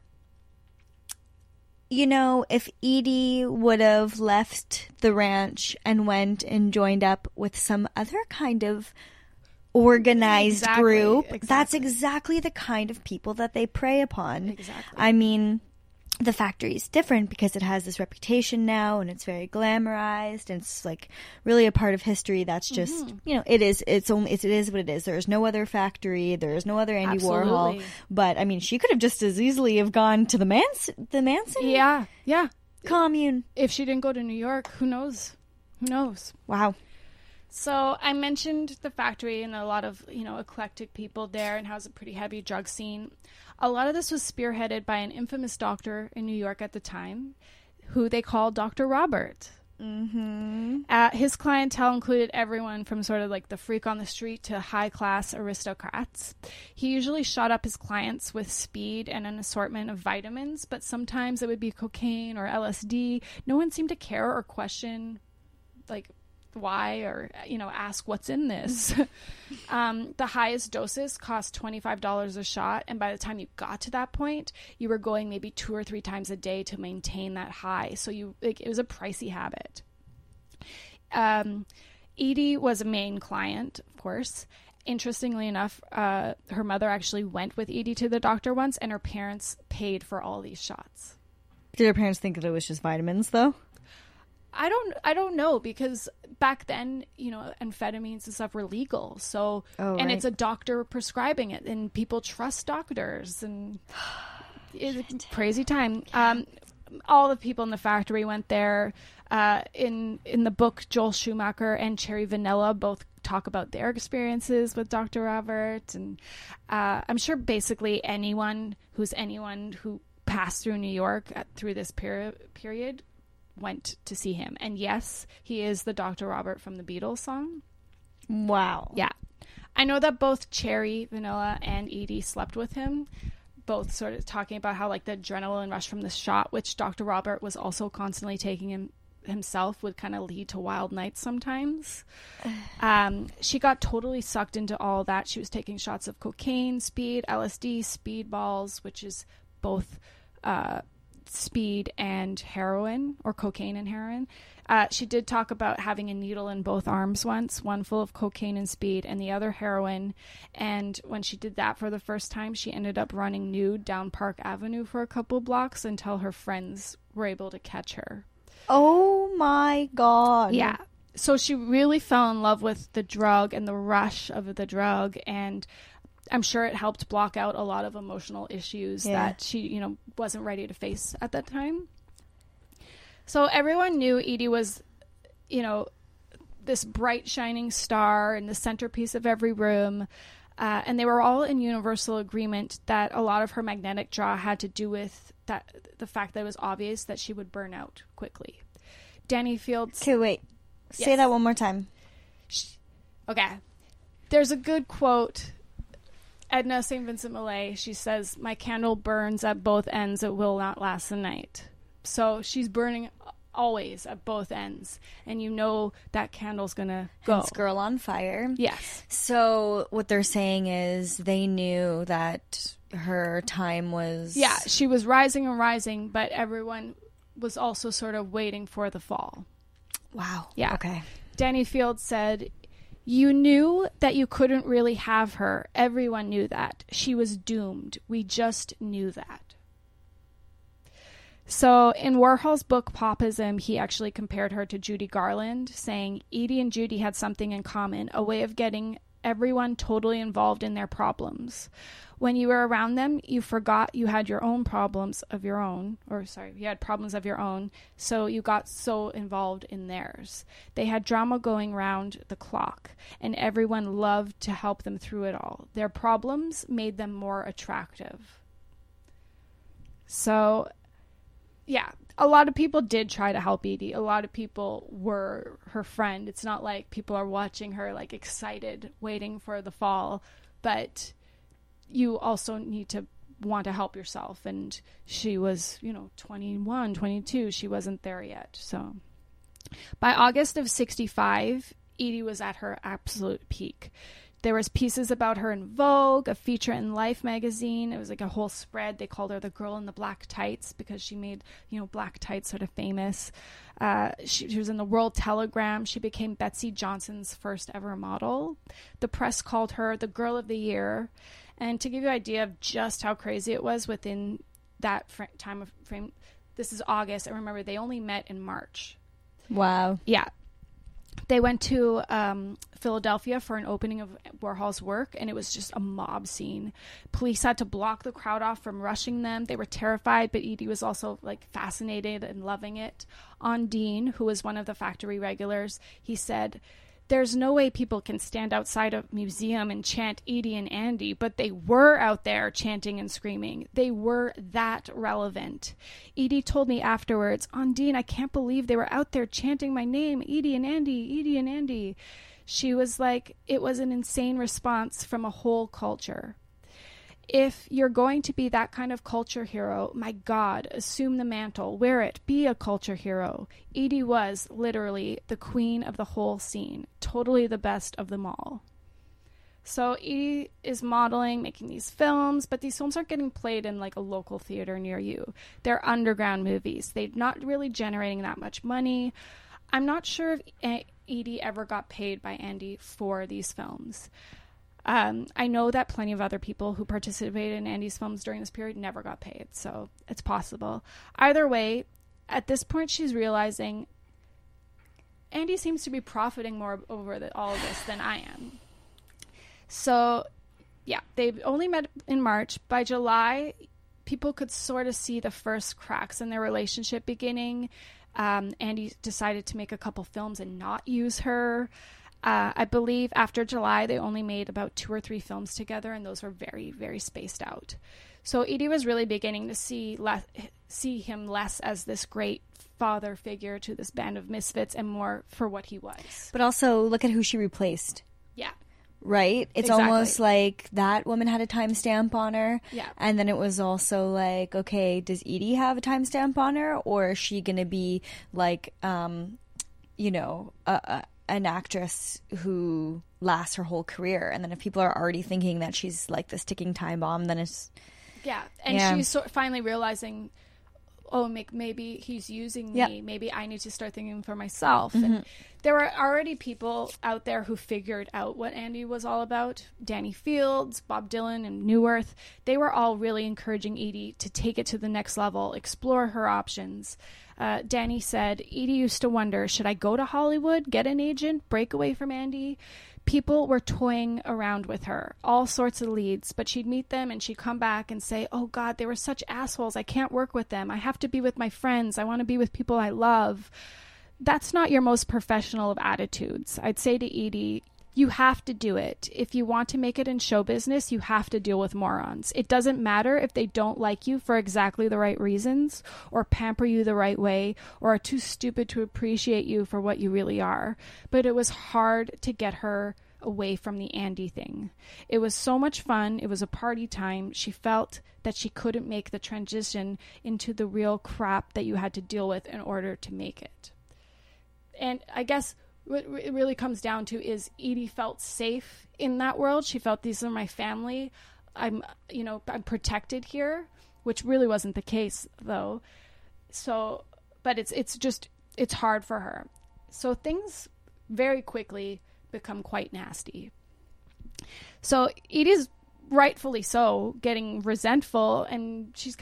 you know, if Edie would have left the ranch and went and joined up with some other kind of organized group, that's exactly the kind of people that they prey upon. Exactly. I mean, the factory is different because it has this reputation now, and it's very glamorized, and it's like really a part of history that's just, you know, it is what it is. There is no other factory, there is no other Andy Warhol. But I mean, she could have just as easily have gone to the Manson Yeah. commune. If she didn't go to New York, who knows? Wow. So I mentioned the factory and a lot of, you know, eclectic people there, and has a pretty heavy drug scene. A lot of this was spearheaded by an infamous doctor in New York at the time, who they called Dr. Robert. His clientele included everyone from sort of like the freak on the street to high-class aristocrats. He usually shot up his clients with speed and an assortment of vitamins, but sometimes it would be cocaine or LSD. No one seemed to care or question, like, why, or, you know, ask what's in this. The highest doses cost $25 a shot, and by the time you got to that point, you were going maybe 2 or 3 times a day to maintain that high. So it was a pricey habit. Edie was a main client, of course. Interestingly enough, her mother actually went with Edie to the doctor once, and her parents paid for all these shots. Did her parents think that it was just vitamins, though? I don't know, because back then, you know, amphetamines and stuff were legal. So, and it's a doctor prescribing it, and people trust doctors, and it's a crazy time. All the people in the factory went there. In the book, Joel Schumacher and Cherry Vanilla both talk about their experiences with Dr. Robert, and I'm sure basically anyone who passed through New York through this period went to see him. And yes, he is the Dr. Robert from the Beatles song. Wow. Yeah. I know that both Cherry, Vanilla, and Edie slept with him, both sort of talking about how like the adrenaline rush from the shot, which Dr. Robert was also constantly taking himself, would kind of lead to wild nights sometimes. She got totally sucked into all that. She was taking shots of cocaine, speed, LSD, speedballs, which is both speed and heroin, or cocaine and heroin. She did talk about having a needle in both arms once, one full of cocaine and speed and the other heroin. And when she did that for the first time, she ended up running nude down Park Avenue for a couple blocks until her friends were able to catch her. Oh my God. Yeah. So she really fell in love with the drug and the rush of the drug, and I'm sure it helped block out a lot of emotional issues that she, you know, wasn't ready to face at that time. So everyone knew Edie was, you know, this bright shining star and the centerpiece of every room. And they were all in universal agreement that a lot of her magnetic draw had to do with the fact that it was obvious that she would burn out quickly. Danny Fields. Okay, wait. Say that one more time. Okay. There's a good quote. Edna St. Vincent Millay, she says, "My candle burns at both ends. It will not last the night." So she's burning always at both ends. And you know that candle's going to go. Hence Girl on Fire. Yes. So what they're saying is they knew that her time was... Yeah, she was rising and rising, but everyone was also sort of waiting for the fall. Wow. Yeah. Okay. Danny Fields said, "You knew that you couldn't really have her. Everyone knew that. She was doomed. We just knew that." So in Warhol's book Popism, he actually compared her to Judy Garland, saying Edie and Judy had something in common, a way of getting everyone totally involved in their problems. When you were around them, you forgot you had your own problems of your own, you had problems of your own, so you got so involved in theirs. They had drama going round the clock, and everyone loved to help them through it all. Their problems made them more attractive. So, yeah, a lot of people did try to help Edie. A lot of people were her friend. It's not like people are watching her like excited, waiting for the fall, but you also need to want to help yourself. And she was, 21, 22. She wasn't there yet. So by August of 65, Edie was at her absolute peak. There was pieces about her in Vogue, a feature in Life magazine. It was like a whole spread. They called her the girl in the black tights because she made, black tights sort of famous. She was in the World Telegram. She became Betsy Johnson's first ever model. The press called her the Girl of the Year. And to give you an idea of just how crazy it was within that time frame, this is August. I remember they only met in March. Wow. Yeah. They went to Philadelphia for an opening of Warhol's work, and it was just a mob scene. Police had to block the crowd off from rushing them. They were terrified, but Edie was also fascinated and loving it. Ondine, who was one of the factory regulars, he said, "There's no way people can stand outside a museum and chant Edie and Andy, but they were out there chanting and screaming. They were that relevant." Edie told me afterwards, "Ondine, I can't believe they were out there chanting my name, Edie and Andy, Edie and Andy." She was like, it was an insane response from a whole culture. If you're going to be that kind of culture hero, my God, assume the mantle, wear it, be a culture hero. Edie was literally the queen of the whole scene, totally the best of them all. So Edie is modeling, making these films, but these films aren't getting played in a local theater near you. They're underground movies. They're not really generating that much money. I'm not sure if Edie ever got paid by Andy for these films. I know that plenty of other people who participated in Andy's films during this period never got paid, so it's possible. Either way, at this point, she's realizing Andy seems to be profiting more over all of this than I am. So, yeah, they've only met in March. By July, people could sort of see the first cracks in their relationship beginning. Andy decided to make a couple films and not use her. I believe after July, they only made about 2 or 3 films together, and those were very, very spaced out. So Edie was really beginning to see him less as this great father figure to this band of misfits and more for what he was. But also, look at who she replaced. Yeah. Right? It's exactly. Almost like that woman had a timestamp on her. Yeah. And then it was also like, okay, does Edie have a timestamp on her? Or is she going to be an actress who lasts her whole career? And then if people are already thinking that she's like this ticking time bomb, then it's... Yeah. And she's finally realizing, oh, maybe he's using me. Yep. Maybe I need to start thinking for myself. Mm-hmm. And there were already people out there who figured out what Andy was all about. Danny Fields, Bob Dylan, and New Earth. They were all really encouraging Edie to take it to the next level, explore her options. Danny said, Edie used to wonder, should I go to Hollywood, get an agent, break away from Andy? People were toying around with her, all sorts of leads, but she'd meet them and she'd come back and say, oh God, they were such assholes. I can't work with them. I have to be with my friends. I want to be with people I love. That's not your most professional of attitudes. I'd say to Edie, you have to do it. If you want to make it in show business, you have to deal with morons. It doesn't matter if they don't like you for exactly the right reasons, or pamper you the right way, or are too stupid to appreciate you for what you really are. But it was hard to get her away from the Andy thing. It was so much fun. It was a party time. She felt that she couldn't make the transition into the real crap that you had to deal with in order to make it. And I guess what it really comes down to is Edie felt safe in that world. She felt, these are my family. I'm protected here, which really wasn't the case though. So but it's hard for her. So things very quickly become quite nasty. So Edie's rightfully so getting resentful, and she's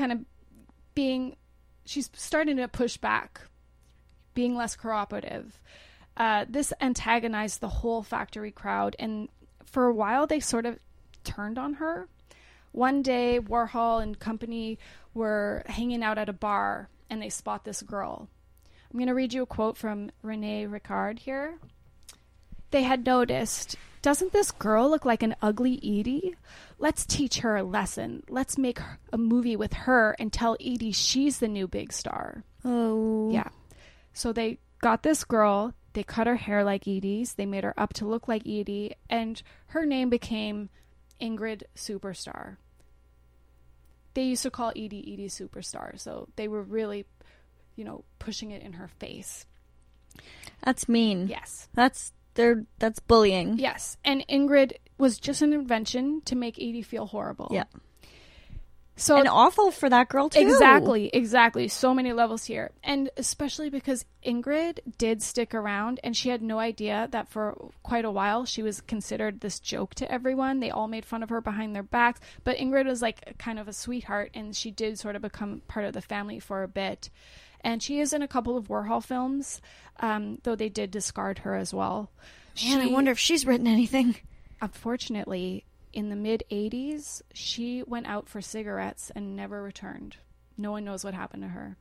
starting to push back, being less cooperative. This antagonized the whole factory crowd, and for a while they sort of turned on her. One day, Warhol and company were hanging out at a bar, and they spot this girl. I'm going to read you a quote from Renee Ricard here. They had noticed, "Doesn't this girl look like an ugly Edie? Let's teach her a lesson. Let's make a movie with her and tell Edie she's the new big star." Oh. Yeah. So they got this girl, they cut her hair like Edie's, they made her up to look like Edie, and her name became Ingrid Superstar. They used to call Edie Superstar, so they were really, pushing it in her face. That's mean. Yes. That's bullying. Yes. And Ingrid was just an invention to make Edie feel horrible. Yeah. So and awful for that girl too. Exactly. So many levels here. And especially because Ingrid did stick around, and she had no idea that for quite a while she was considered this joke to everyone. They all made fun of her behind their backs. But Ingrid was like kind of a sweetheart, and she did sort of become part of the family for a bit. And she is in a couple of Warhol films, though they did discard her as well. Man, I wonder if she's written anything. Unfortunately, in the mid-'80s, she went out for cigarettes and never returned. No one knows what happened to her.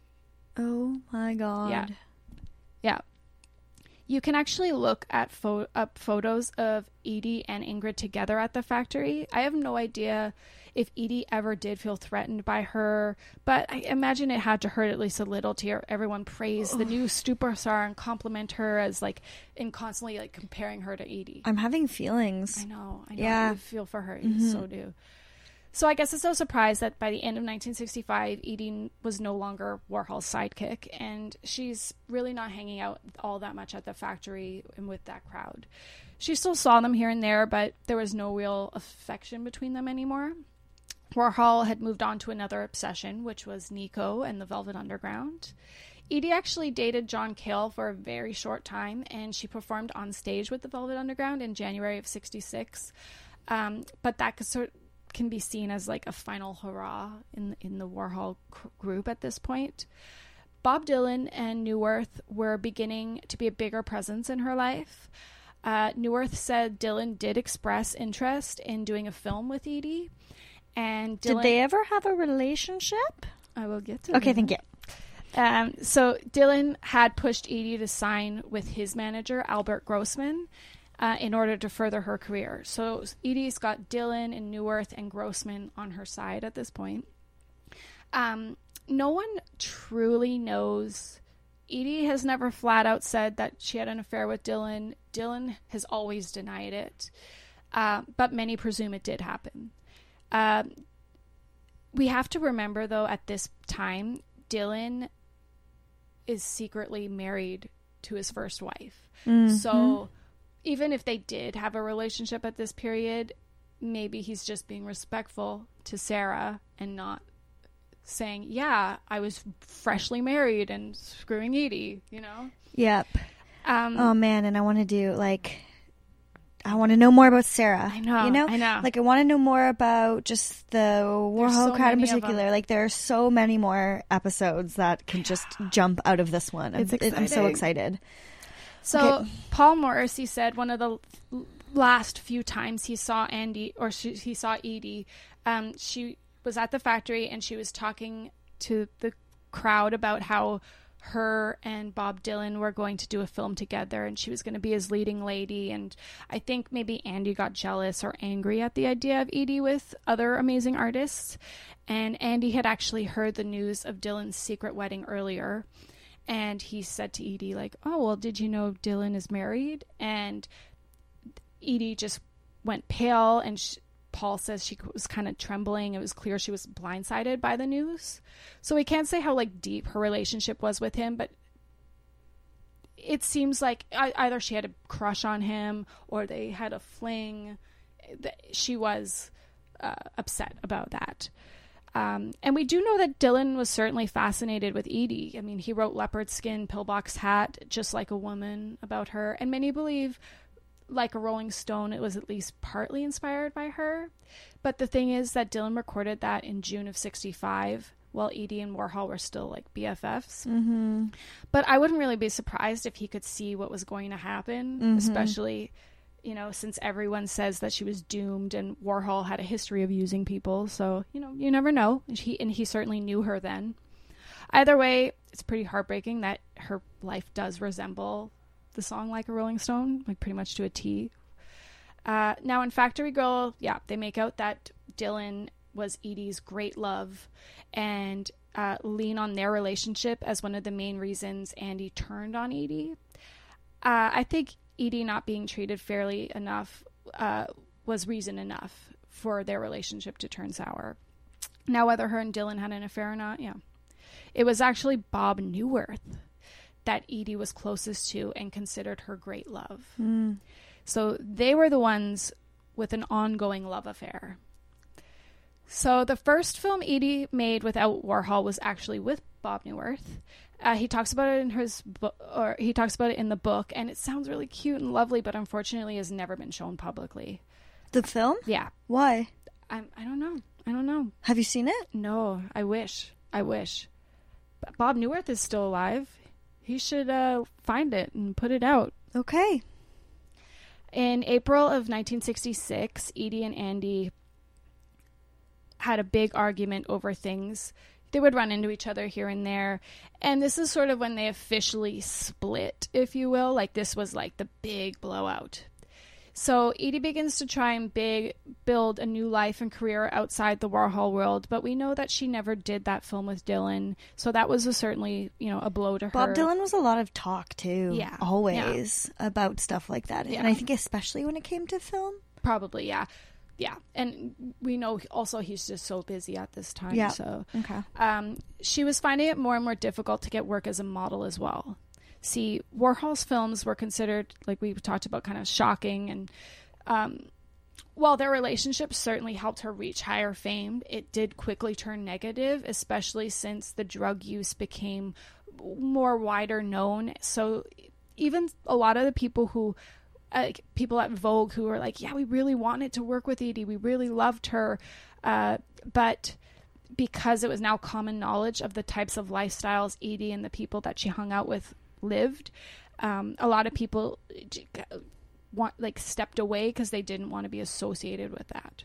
Oh my God. Yeah. You can actually look at up photos of Edie and Ingrid together at the factory. I have no idea if Edie ever did feel threatened by her, but I imagine it had to hurt at least a little to hear everyone praise the new superstar and compliment her and constantly comparing her to Edie. I'm having feelings. I know. Yeah. I feel for her. Mm-hmm. So do. So I guess it's no surprise that by the end of 1965, Edie was no longer Warhol's sidekick, and she's really not hanging out all that much at the factory and with that crowd. She still saw them here and there, but there was no real affection between them anymore. Warhol had moved on to another obsession, which was Nico and the Velvet Underground. Edie actually dated John Cale for a very short time, and she performed on stage with the Velvet Underground in January of 1966. But that can be seen as like a final hurrah in the Warhol group at this point. Bob Dylan and Neuwirth were beginning to be a bigger presence in her life. Neuwirth said Dylan did express interest in doing a film with Edie. And Dylan, did they ever have a relationship? I will get to Okay, that. thank you. So Dylan had pushed Edie to sign with his manager, Albert Grossman, in order to further her career. So Edie's got Dylan and Neuwirth and Grossman on her side at this point. No one truly knows. Edie has never flat out said that she had an affair with Dylan. Dylan has always denied it. But many presume it did happen. We have to remember, though, at this time, Dylan is secretly married to his first wife. Mm-hmm. So even if they did have a relationship at this period, maybe he's just being respectful to Sarah and not saying, yeah, I was freshly married and screwing Edie, Yep. Oh, man, and I want to do, I want to know more about Sarah. I know. I want to know more about just the Warhol crowd in particular. There are so many more episodes that can just jump out of this one. I'm so excited. So okay. Paul Morrissey said one of the last few times he saw he saw Edie, she was at the factory and she was talking to the crowd about how her and Bob Dylan were going to do a film together and she was going to be his leading lady. And I think maybe Andy got jealous or angry at the idea of Edie with other amazing artists. And Andy had actually heard the news of Dylan's secret wedding earlier. And he said to Edie, oh, well, did you know Dylan is married? And Edie just went pale, and Paul says she was kind of trembling. It was clear she was blindsided by the news. So we can't say how, deep her relationship was with him, but it seems like either she had a crush on him or they had a fling. She was upset about that. And we do know that Dylan was certainly fascinated with Edie. I mean, he wrote Leopard Skin, Pillbox Hat, Just Like a Woman about her. And many believe, like a Rolling Stone, it was at least partly inspired by her. But the thing is that Dylan recorded that in June of 1965, while Edie and Warhol were still like BFFs. Mm-hmm. But I wouldn't really be surprised if he could see what was going to happen, especially, you know, since everyone says that she was doomed and Warhol had a history of using people. So, you know, you never know. He certainly knew her then. Either way, it's pretty heartbreaking that her life does resemble the song Like a Rolling Stone, like pretty much to a T. Now in Factory Girl, yeah, they make out that Dylan was Edie's great love and lean on their relationship as one of the main reasons Andy turned on Edie. I think Edie not being treated fairly enough was reason enough for their relationship to turn sour. Now, whether her and Dylan had an affair or not, yeah. It was actually Bob Neuwirth that Edie was closest to and considered her great love. So they were the ones with an ongoing love affair. So the first film Edie made without Warhol was actually with Bob Neuwirth. He talks about it in his book, or he talks about it in the book, and it sounds really cute and lovely, but unfortunately has never been shown publicly. The film? Yeah. Why? I don't know. Have you seen it? No, I wish. But Bob Neuwirth is still alive. He should find it and put it out. Okay. In April of 1966, Edie and Andy had a big argument over things. They would run into each other here and there. And this is sort of when they officially split, if you will. Like, this was like the big blowout. So Edie begins to try and build a new life and career outside the Warhol world, but we know that she never did that film with Dylan. So that was certainly, you know, a blow to her. Bob Dylan was a lot of talk too. Yeah. Always about stuff like that. Yeah. And I think especially when it came to film. Probably, yeah. Yeah. And we know also he's just so busy at this time. Yeah. So Okay. she was finding it more and more difficult to get work as a model as well. See, Warhol's films were considered, like we talked about, kind of shocking. And while their relationship certainly helped her reach higher fame, it did quickly turn negative, especially since the drug use became more wider known. So even a lot of the people who, people at Vogue who were like, yeah, we really wanted to work with Edie. We really loved her. But because it was now common knowledge of the types of lifestyles Edie and the people that she hung out with lived, a lot of people stepped away because they didn't want to be associated with that.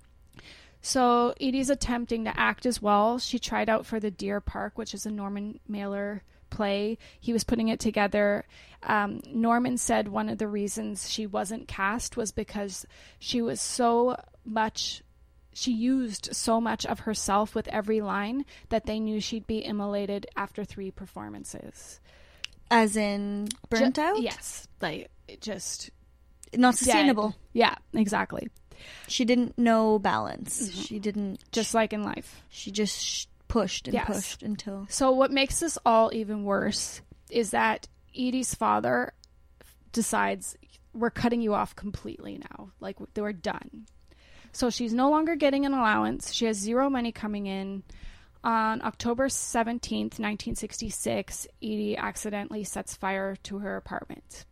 So Edie's attempting to act as well. She tried out for the Deer Park, which is a Norman Mailer play. He was putting it together. Norman said one of the reasons she wasn't cast was because she used so much of herself with every line that they knew she'd be immolated after 3 performances. As in burnt out? Yes. Like, just not sustainable. Dead. Yeah, exactly. She didn't know balance. Mm-hmm. She didn't. Just like in life. She just pushed and Yes. pushed until. So what makes this all even worse is that Edie's father decides, we're cutting you off completely now. Like, they were done. So she's no longer getting an allowance. She has 0 money coming in. On October 17th, 1966, Edie accidentally sets fire to her apartment.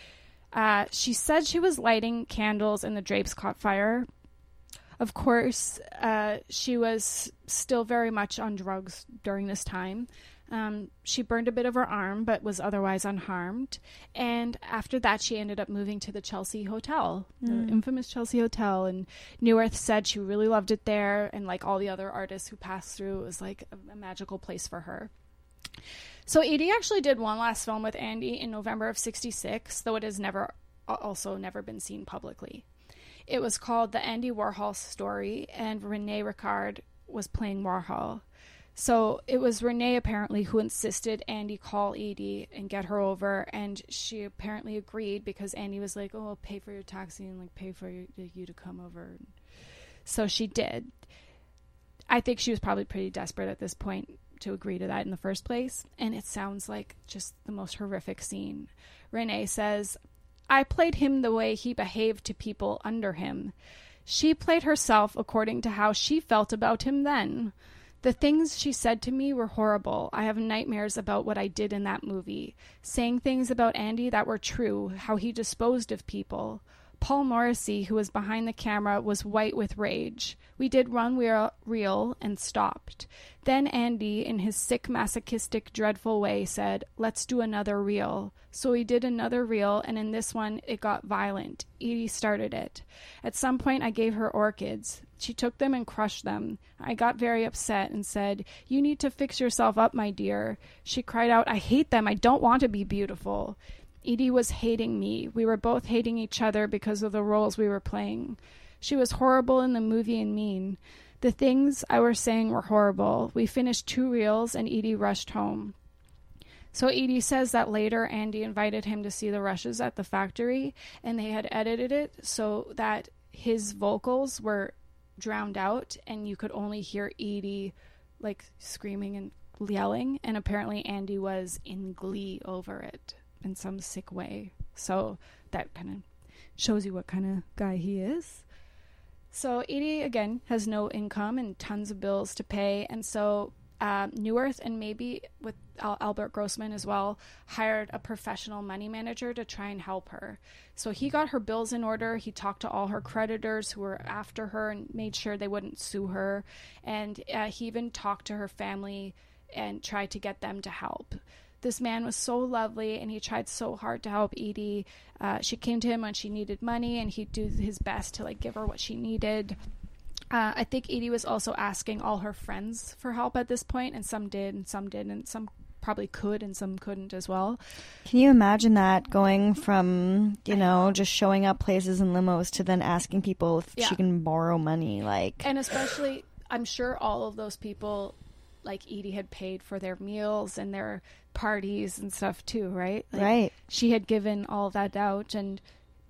She said she was lighting candles and the drapes caught fire. Of course, she was still very much on drugs during this time. She burned a bit of her arm, but was otherwise unharmed. And after that, she ended up moving to the Chelsea Hotel, the infamous Chelsea Hotel. And Neuwirth said she really loved it there. And like all the other artists who passed through, it was like a magical place for her. So Edie actually did one last film with Andy in November of 1966, though it has never been seen publicly. It was called The Andy Warhol Story, and René Ricard was playing Warhol. So it was René apparently who insisted Andy call Edie and get her over, and she apparently agreed because Andy was like, oh, I'll pay for your taxi and like pay for you to come over. So she did. I think she was probably pretty desperate at this point to agree to that in the first place, and it sounds like just the most horrific scene. René says, I played him the way he behaved to people under him. She played herself according to how she felt about him then. The things she said to me were horrible. I have nightmares about what I did in that movie. Saying things about Andy that were true, how he disposed of people. Paul Morrissey, who was behind the camera, was white with rage. We did one reel and stopped. Then Andy, in his sick, masochistic, dreadful way, said, "Let's do another reel." So we did another reel, and in this one, it got violent. Edie started it. At some point, I gave her orchids. She took them and crushed them. I got very upset and said, "You need to fix yourself up, my dear." She cried out, "I hate them. I don't want to be beautiful." Edie was hating me. We were both hating each other because of the roles we were playing. She was horrible in the movie and mean. The things I was saying were horrible. We finished 2 reels and Edie rushed home. So Edie says that later Andy invited him to see the rushes at the factory, and they had edited it so that his vocals were drowned out and you could only hear Edie like screaming and yelling, and apparently Andy was in glee over it in some sick way. So that kind of shows you what kind of guy he is. So Edie, again, has no income and tons of bills to pay. And so Neuwirth, and maybe with Albert Grossman as well, hired a professional money manager to try and help her. So he got her bills in order. He talked to all her creditors who were after her and made sure they wouldn't sue her. And he even talked to her family and tried to get them to help. This man was so lovely, and he tried so hard to help Edie. She came to him when she needed money, and he'd do his best to give her what she needed. I think Edie was also asking all her friends for help at this point, and some did, and some didn't, and some probably could, and some couldn't as well. Can you imagine that, going from, just showing up places in limos to then asking people if she can borrow money? And especially, I'm sure all of those people, Edie had paid for their meals and their parties and stuff too, right? Right. She had given all of that out, and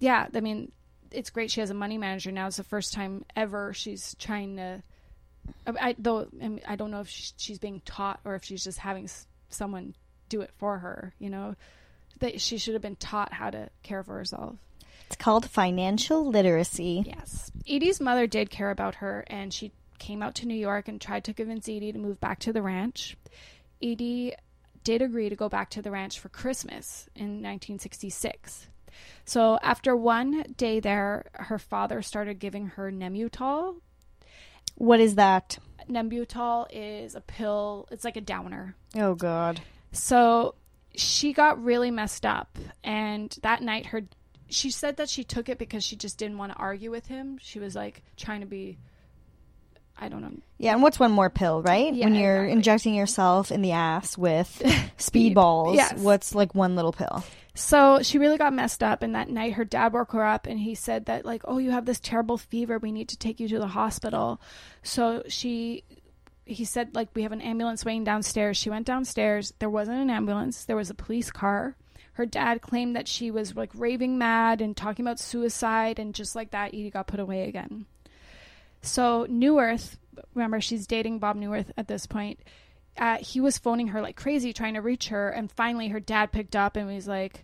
it's great she has a money manager now. It's the first time ever she's trying to. I don't know if she's being taught or if she's just having someone do it for her. That she should have been taught how to care for herself. It's called financial literacy. Yes, Edie's mother did care about her, and she came out to New York and tried to convince Edie to move back to the ranch. Edie did agree to go back to the ranch for Christmas in 1966. So after one day there, her father started giving her Nembutal. What is that? Nembutal is a pill. It's like a downer. Oh, God. So she got really messed up. And that night, she said that she took it because she just didn't want to argue with him. She was trying to be, I don't know. Yeah, and what's one more pill, right? Yeah, when you're exactly. Injecting yourself in the ass with speedballs, yes. What's one little pill? So she really got messed up, and that night her dad woke her up, and he said that, oh, you have this terrible fever. We need to take you to the hospital. So he said, we have an ambulance waiting downstairs. She went downstairs. There wasn't an ambulance. There was a police car. Her dad claimed that she was, raving mad and talking about suicide, and just like that, Edie got put away again. So Neuwirth, remember, she's dating Bob Neuwirth at this point. He was phoning her like crazy, trying to reach her. And finally her dad picked up and was like,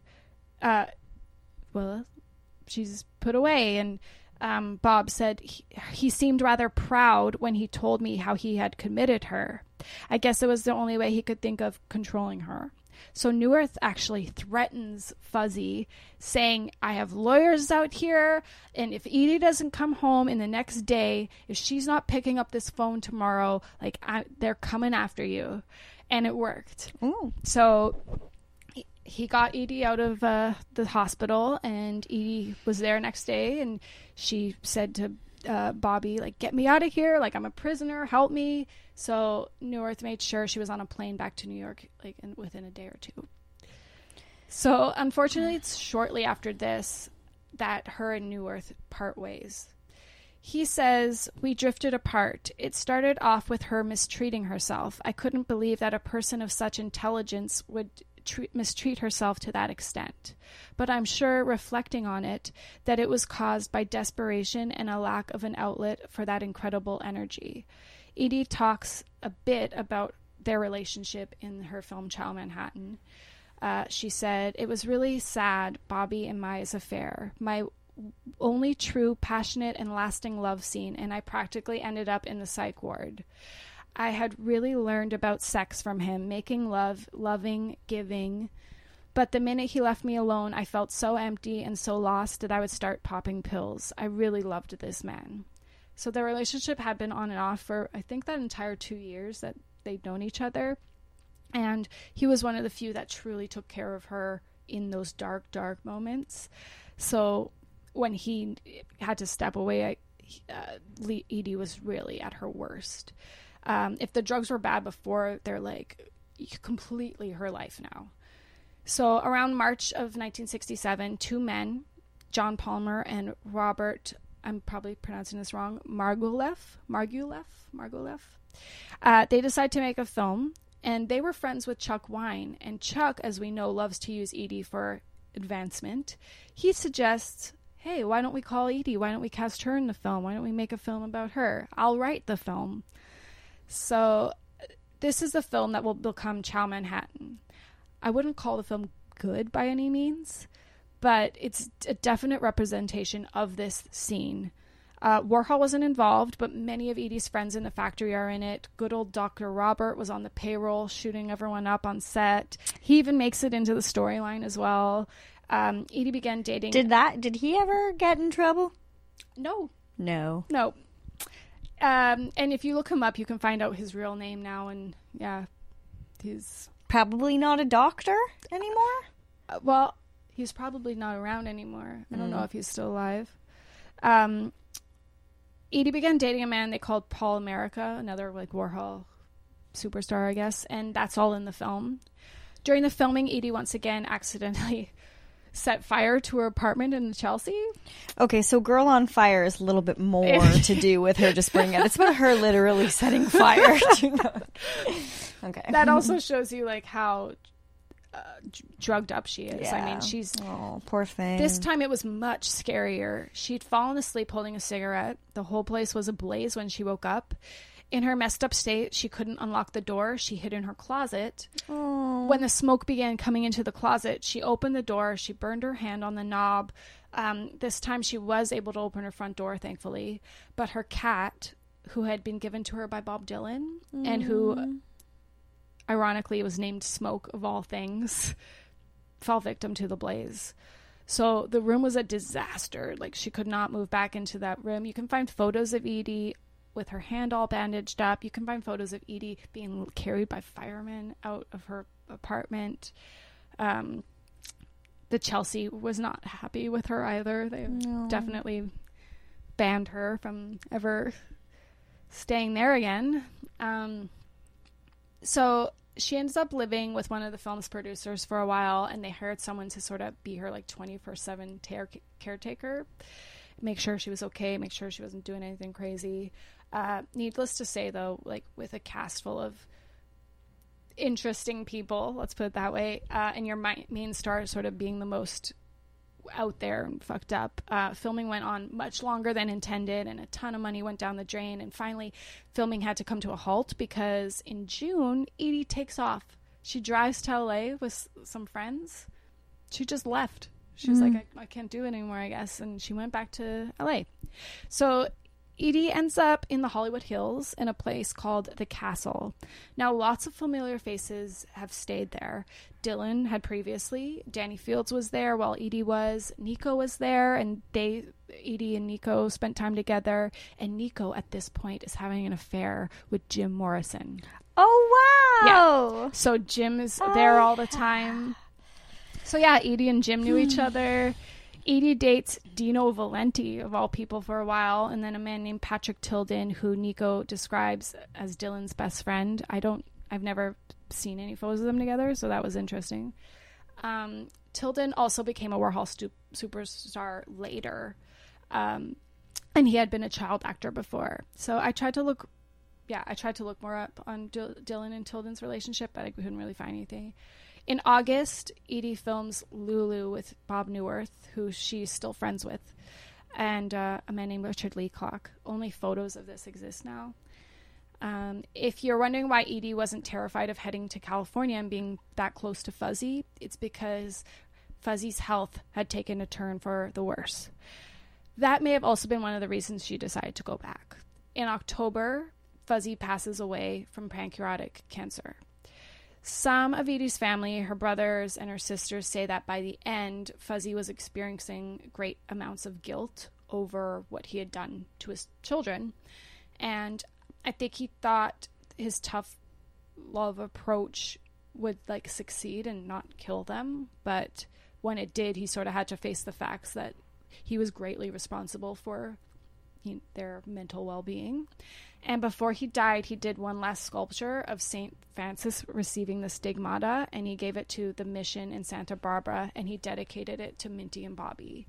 well, she's put away. And Bob said he seemed rather proud when he told me how he had committed her. I guess it was the only way he could think of controlling her. So Neuwirth actually threatens Fuzzy, saying, I have lawyers out here, and if Edie doesn't come home in the next day, if she's not picking up this phone tomorrow, they're coming after you. And it worked. Ooh. So he got Edie out of the hospital, and Edie was there next day, and she said to Bobby, get me out of here, I'm a prisoner, help me. So Neuwirth made sure she was on a plane back to New York within a day or two. So unfortunately, it's shortly after this that her and Neuwirth part ways. He says, we drifted apart. It started off with her mistreating herself. I couldn't believe that a person of such intelligence would mistreat herself to that extent. But I'm sure, reflecting on it, that it was caused by desperation and a lack of an outlet for that incredible energy. Edie talks a bit about their relationship in her film Child Manhattan. She said, it was really sad, Bobby and Maya's affair. only true, passionate, and lasting love scene, and I practically ended up in the psych ward. I had really learned about sex from him, making love, loving, giving. But the minute he left me alone, I felt so empty and so lost that I would start popping pills. I really loved this man. So their relationship had been on and off for, I think, that entire 2 years that they'd known each other. And he was one of the few that truly took care of her in those dark, dark moments. So when he had to step away, Edie was really at her worst. If the drugs were bad before, they're like completely her life now. So around March of 1967, two men, John Palmer and Robert, I'm probably pronouncing this wrong, Marguleff, they decide to make a film, and they were friends with Chuck Wine. And Chuck, as we know, loves to use Edie for advancement. He suggests, hey, why don't we call Edie? Why don't we cast her in the film? Why don't we make a film about her? I'll write the film. So this is the film that will become Ciao Manhattan. I wouldn't call the film good by any means, but it's a definite representation of this scene. Warhol wasn't involved, but many of Edie's friends in the factory are in it. Good old Dr. Robert was on the payroll, shooting everyone up on set. He even makes it into the storyline as well. Edie began dating... Did he ever get in trouble? No. No. And if you look him up, you can find out his real name now, and yeah, he's... Probably not a doctor anymore? Well, he's probably not around anymore. I don't know if he's still alive. Edie began dating a man they called Paul America, another like Warhol superstar, I guess, and that's all in the film. During the filming, Edie once again accidentally set fire to her apartment in Chelsea. Okay, so Girl on Fire is a little bit more to do with her just bringing it. It's about her literally setting fire to... Okay. That also shows you like how drugged up she is. Yeah. I mean, she's... Oh, poor thing. This time it was much scarier. She'd fallen asleep holding a cigarette. The whole place was ablaze when she woke up. In her messed up state, she couldn't unlock the door. She hid in her closet. Oh. When the smoke began coming into the closet, she opened the door. She burned her hand on the knob. This time she was able to open her front door, thankfully. But her cat, who had been given to her by Bob Dylan, and who, ironically, was named Smoke of all things, fell victim to the blaze. So the room was a disaster. Like, she could not move back into that room. You can find photos of Edie with her hand all bandaged up. You can find photos of Edie being carried by firemen out of her apartment. The Chelsea was not happy with her either. They definitely banned her from ever staying there again. So she ends up living with one of the film's producers for a while, and they hired someone to sort of be her like 24/7 caretaker, make sure she was okay, make sure she wasn't doing anything crazy. Needless to say, though, like with a cast full of interesting people, let's put it that way, and your main star sort of being the most out there and fucked up, filming went on much longer than intended, and a ton of money went down the drain, and finally filming had to come to a halt because in June, Edie takes off. She drives to LA with some friends. She just left. She was like, I can't do it anymore, I guess, and she went back to LA. So Edie ends up in the Hollywood Hills in a place called The Castle. Now, lots of familiar faces have stayed there. Dylan had previously. Danny Fields was there while Edie was. Nico was there, and Edie and Nico spent time together. And Nico, at this point, is having an affair with Jim Morrison. Oh, wow! Yeah. So Jim is there all the time. So, yeah, Edie and Jim knew each other. Edie dates Dino Valenti, of all people, for a while, and then a man named Patrick Tilden, who Nico describes as Dylan's best friend. I've never seen any photos of them together, so that was interesting. Tilden also became a Warhol superstar later, and he had been a child actor before. So I tried to look more up on Dylan and Tilden's relationship, but I couldn't really find anything. In August, Edie films Lulu with Bob Newirth, who she's still friends with, and a man named Richard Leacock. Only photos of this exist now. If you're wondering why Edie wasn't terrified of heading to California and being that close to Fuzzy, it's because Fuzzy's health had taken a turn for the worse. That may have also been one of the reasons she decided to go back. In October, Fuzzy passes away from pancreatic cancer. Some of Edie's family, her brothers and her sisters, say that by the end, Fuzzy was experiencing great amounts of guilt over what he had done to his children. And I think he thought his tough love approach would like succeed and not kill them. But when it did, he sort of had to face the facts that he was greatly responsible for their mental well-being. And before he died, he did one last sculpture of St. Francis receiving the stigmata, and he gave it to the mission in Santa Barbara, and he dedicated it to Minty and Bobby.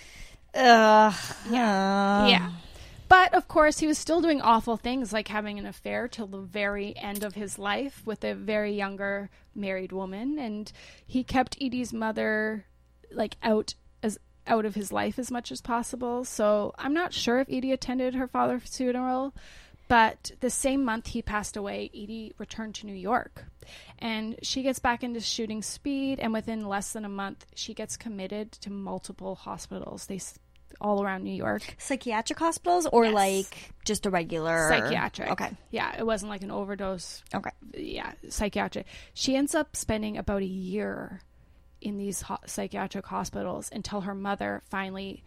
Yeah. But, of course, he was still doing awful things like having an affair till the very end of his life with a very younger married woman. And he kept Edie's mother, like, out of his life as much as possible. So I'm not sure if Edie attended her father's funeral. But the same month he passed away, Edie returned to New York. And she gets back into shooting speed. And within less than a month, she gets committed to multiple hospitals. All around New York. Psychiatric hospitals or Yes. like just a regular? Psychiatric. Okay. Yeah, it wasn't like an overdose. Okay. Yeah, psychiatric. She ends up spending about a year in these psychiatric hospitals until her mother finally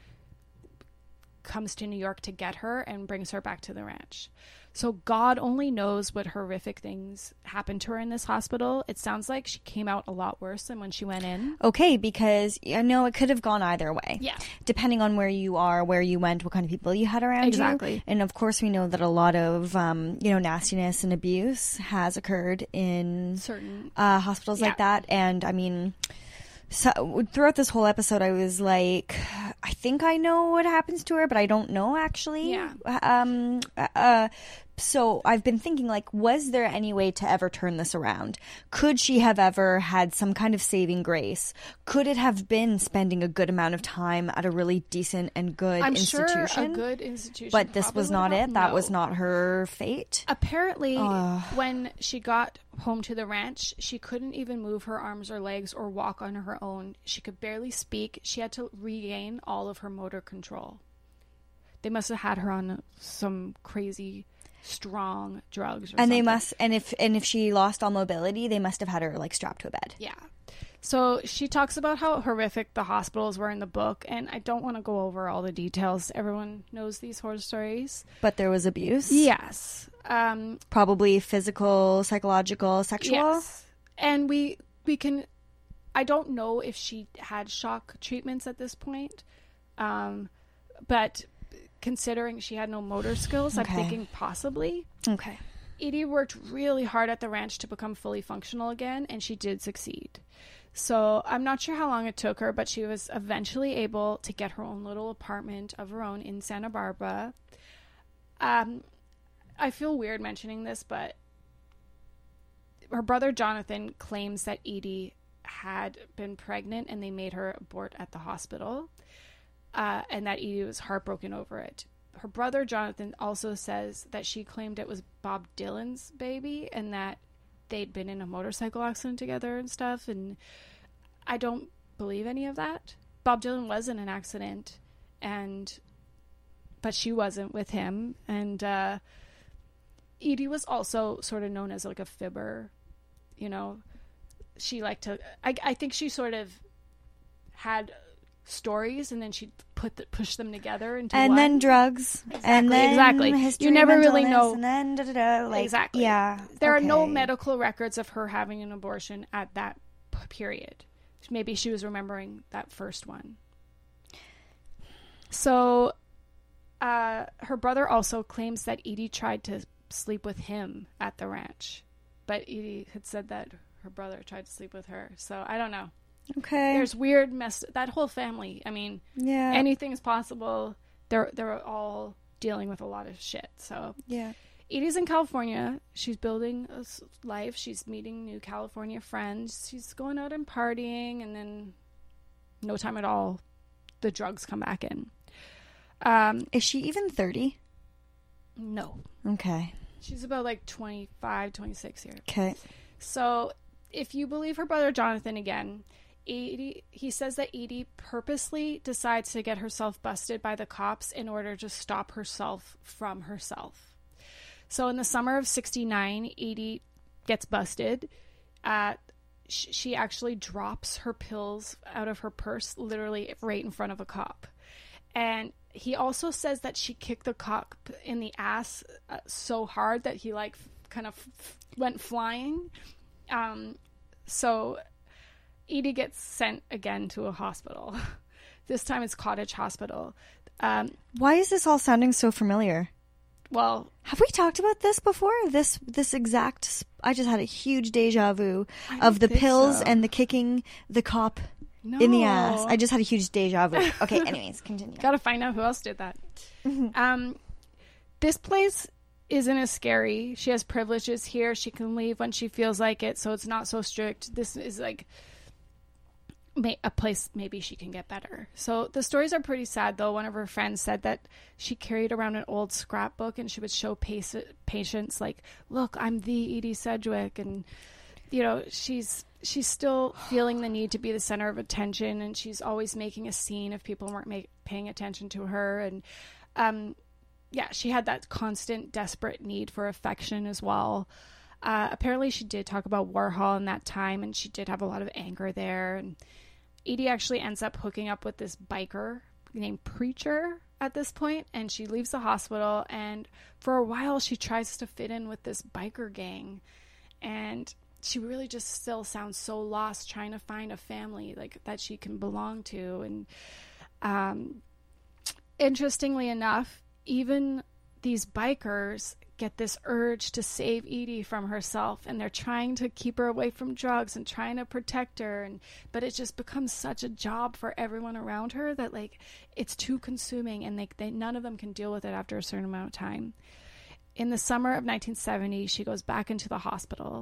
comes to New York to get her and brings her back to the ranch. So God only knows what horrific things happened to her in this hospital. It sounds like she came out a lot worse than when she went in. Okay, because I know it could have gone either way. Yeah. Depending on where you are, where you went, what kind of people you had around Exactly. you. And of course, we know that a lot of, nastiness and abuse has occurred in Certain hospitals like that. And I mean, so throughout this whole episode, I was like, I think I know what happens to her, but I don't know actually. Yeah. So I've been thinking, like, was there any way to ever turn this around? Could she have ever had some kind of saving grace? Could it have been spending a good amount of time at a really decent and good institution? Sure a good institution. But this was not it. That was not her fate. Apparently, when she got home to the ranch, she couldn't even move her arms or legs or walk on her own. She could barely speak. She had to regain all of her motor control. They must have had her on some crazy strong drugs or and something. they must and if she lost all mobility, they must have had her like strapped to a bed. Yeah. So she talks about how horrific the hospitals were in the book, and I don't want to go over all the details. Everyone knows these horror stories. But there was abuse. Yes. Probably physical, psychological, sexual. Yes. And we can, I don't know if she had shock treatments at this point, but considering she had no motor skills, I'm thinking possibly. Okay. Edie worked really hard at the ranch to become fully functional again, and she did succeed. So I'm not sure how long it took her, but she was eventually able to get her own little apartment of her own in Santa Barbara. I feel weird mentioning this, but her brother Jonathan claims that Edie had been pregnant and they made her abort at the hospital, and that Edie was heartbroken over it. Her brother Jonathan also says that she claimed it was Bob Dylan's baby and that they'd been in a motorcycle accident together and stuff, and I don't believe any of that. Bob Dylan was in an accident, but she wasn't with him, and Edie was also sort of known as like a fibber, you know. She liked to, I think she sort of had stories and then she'd push them together into and one. then drugs, and then history, you never really illness, know, and then like, exactly. Yeah, there are no medical records of her having an abortion at that period. Maybe she was remembering that first one. So her brother also claims that Edie tried to sleep with him at the ranch, but Edie had said that her brother tried to sleep with her. So I don't know. Okay. There's weird mess. That whole family. I mean, yeah, anything's possible. They're all dealing with a lot of shit. So yeah. Edie's in California. She's building a life. She's meeting new California friends. She's going out and partying, and then no time at all, the drugs come back in. Is she even 30? No. Okay. She's about like 25, 26 here. Okay. So if you believe her brother Jonathan again, He says that Edie purposely decides to get herself busted by the cops in order to stop herself from herself. So in the summer of 1969, Edie gets busted. She actually drops her pills out of her purse, literally right in front of a cop. And he also says that she kicked the cop in the ass so hard that he like kind of went flying. So Edie gets sent again to a hospital. This time it's Cottage Hospital. Why is this all sounding so familiar? Well, have we talked about this before? This exact... I just had a huge deja vu of the pills and the kicking the cop in the ass. I just had a huge deja vu. Okay, anyways, continue. Gotta find out who else did that. This place isn't as scary. She has privileges here. She can leave when she feels like it, so it's not so strict. This is like a place maybe she can get better. So the stories are pretty sad, though. One of her friends said that she carried around an old scrapbook and she would show patients like, look, I'm the Edie Sedgwick. And, you know, she's still feeling the need to be the center of attention, and she's always making a scene if people weren't paying attention to her. And she had that constant desperate need for affection as well. Apparently she did talk about Warhol in that time, and she did have a lot of anger there. And Edie actually ends up hooking up with this biker named Preacher at this point, and she leaves the hospital, and for a while she tries to fit in with this biker gang, and she really just still sounds so lost trying to find a family like that she can belong to. And interestingly enough, even these bikers get this urge to save Edie from herself, and they're trying to keep her away from drugs and trying to protect her, but it just becomes such a job for everyone around her that like it's too consuming, and they none of them can deal with it after a certain amount of time. In the summer of 1970, she goes back into the hospital.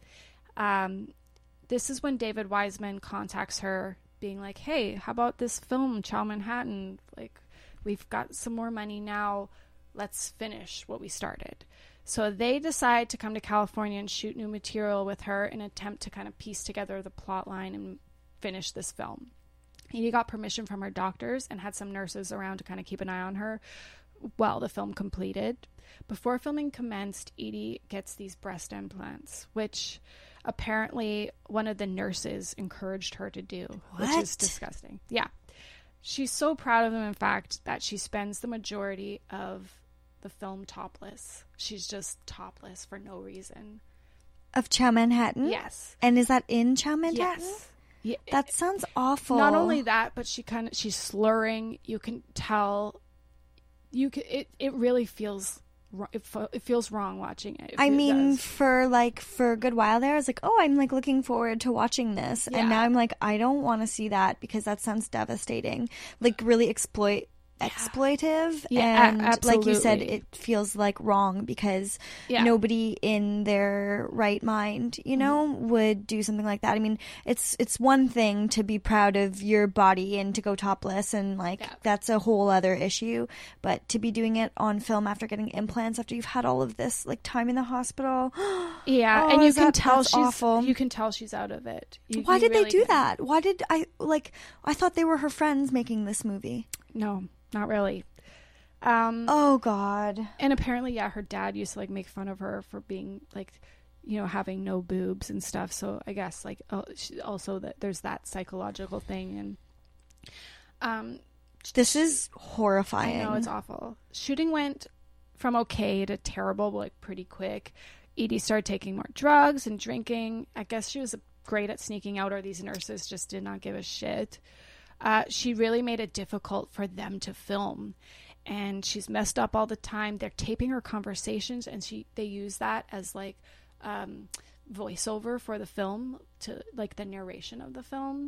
This is when David Wiseman contacts her being like, hey, how about this film, Chow Manhattan? Like, we've got some more money now. Let's finish what we started. So they decide to come to California and shoot new material with her in an attempt to kind of piece together the plot line and finish this film. Edie got permission from her doctors and had some nurses around to kind of keep an eye on her while the film completed. Before filming commenced, Edie gets these breast implants, which apparently one of the nurses encouraged her to do, which is disgusting. Yeah. She's so proud of them, in fact, that she spends the majority of the film topless. She's just topless for no reason. Of Chow Manhattan? Yes. And is that in Chow Manhattan? Yes. Yeah. That sounds awful. Not only that, but she's slurring. You can tell. It really feels. It feels wrong watching it. I mean, for a good while there, I was like, oh, I'm like looking forward to watching this. Yeah. And now I'm like, I don't want to see that because that sounds devastating. Like really exploitative. Yeah, and absolutely. Like you said, it feels like wrong because nobody in their right mind, would do something like that. I mean, it's one thing to be proud of your body and to go topless, and that's a whole other issue. But to be doing it on film after getting implants, after you've had all of this like time in the hospital, and you can tell she's awful. You can tell she's out of it. Why did they do that? Why did I thought they were her friends making this movie? No. Not really. Oh God. And apparently, her dad used to like make fun of her for being like, having no boobs and stuff. So I guess also that there's that psychological thing. And this is horrifying. I know, it's awful. Shooting went from okay to terrible, like pretty quick. Edie started taking more drugs and drinking. I guess she was great at sneaking out, or these nurses just did not give a shit. She really made it difficult for them to film, and she's messed up all the time. They're taping her conversations, and they use that as like voiceover for the film, to like the narration of the film.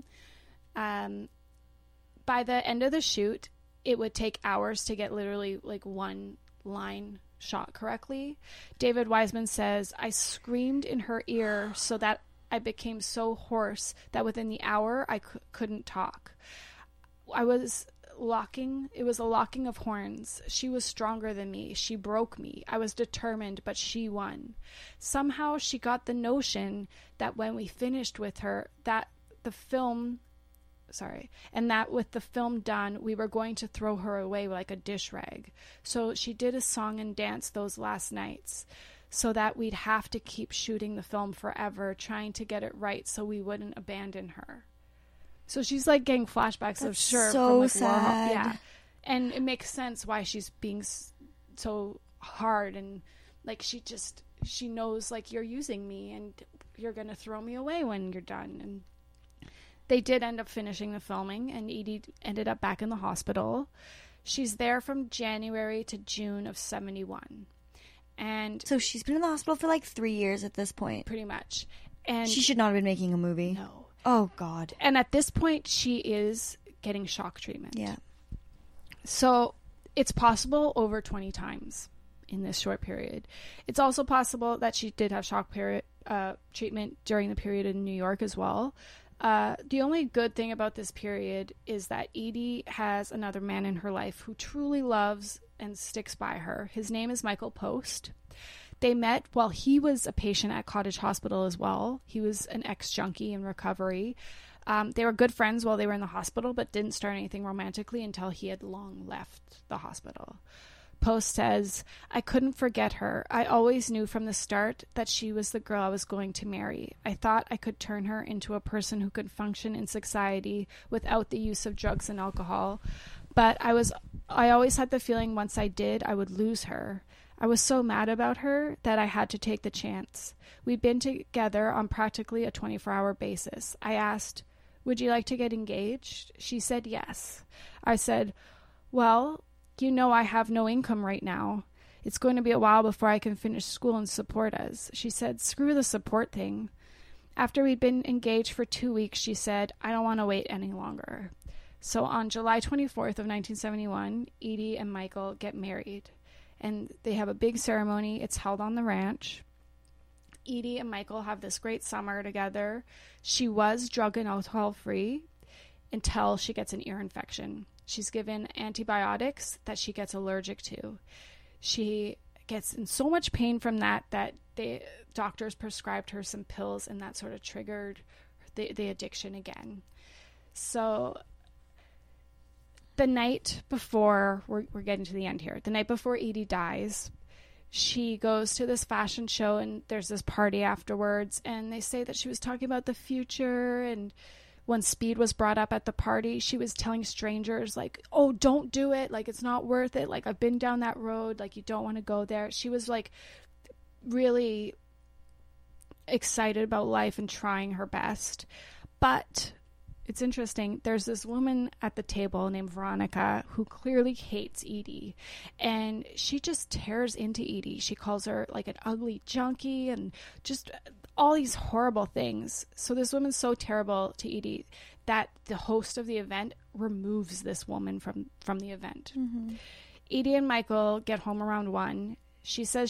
By the end of the shoot, it would take hours to get literally like one line shot correctly. David Wiseman says, I screamed in her ear so that I became so hoarse that within the hour I couldn't talk. It was a locking of horns. She was stronger than me. She broke me. I was determined, but she won. Somehow she got the notion that when we finished with her, that the film done, we were going to throw her away like a dish rag. So she did a song and dance those last nights so that we'd have to keep shooting the film forever, trying to get it right so we wouldn't abandon her. So she's like getting flashbacks of so from like sad. Warhol. Yeah. And it makes sense why she's being so hard, and like she knows like you're using me and you're going to throw me away when you're done. And they did end up finishing the filming, and Edie ended up back in the hospital. She's there from January to June of 1971. And so she's been in the hospital for like 3 years at this point. Pretty much. And she should not have been making a movie. No. Oh, God. And at this point, she is getting shock treatment. Yeah. So it's possible over 20 times in this short period. It's also possible that she did have shock treatment during the period in New York as well. The only good thing about this period is that Edie has another man in her life who truly loves and sticks by her. His name is Michael Post. They met while he was a patient at Cottage Hospital as well. He was an ex-junkie in recovery. They were good friends while they were in the hospital, but didn't start anything romantically until he had long left the hospital. Post says, "I couldn't forget her. I always knew from the start that she was the girl I was going to marry. I thought I could turn her into a person who could function in society without the use of drugs and alcohol. But I always had the feeling once I did, I would lose her. I was so mad about her that I had to take the chance. We'd been together on practically a 24-hour basis. I asked, 'Would you like to get engaged?' She said yes. I said, 'Well, you know I have no income right now. It's going to be a while before I can finish school and support us.' She said, 'Screw the support thing.' After we'd been engaged for 2 weeks, she said, 'I don't want to wait any longer.' So on July 24th of 1971, Edie and Michael get married. And they have a big ceremony. It's held on the ranch. Edie and Michael have this great summer together. She was drug and alcohol free until she gets an ear infection. She's given antibiotics that she gets allergic to. She gets in so much pain from that the doctors prescribed her some pills, and that sort of triggered the addiction again. So the night before, we're getting to the end here, the night before Edie dies, she goes to this fashion show, and there's this party afterwards, and they say that she was talking about the future, and when speed was brought up at the party, she was telling strangers, like, "Oh, don't do it, like, it's not worth it, like, I've been down that road, like, you don't want to go there." She was, like, really excited about life and trying her best. But it's interesting, there's this woman at the table named Veronica who clearly hates Edie, and she just tears into Edie. She calls her like an ugly junkie and just all these horrible things. So this woman's so terrible to Edie that the host of the event removes this woman from the event. Mm-hmm. Edie and Michael get home around 1. She says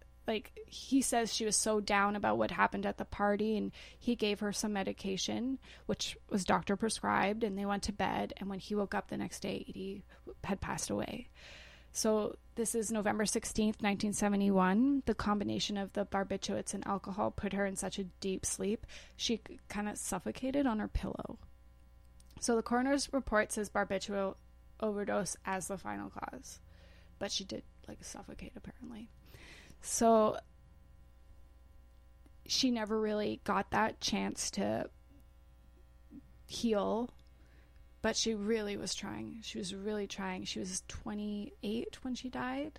he says she was so down about what happened at the party, and he gave her some medication, which was doctor prescribed, and they went to bed. And when he woke up the next day, Edie had passed away. So this is November 16th, 1971. The combination of the barbiturates and alcohol put her in such a deep sleep, she kind of suffocated on her pillow. So the coroner's report says barbiturate overdose as the final cause, but she did suffocate apparently. So she never really got that chance to heal, but she really was trying. She was really trying. She was 28 when she died.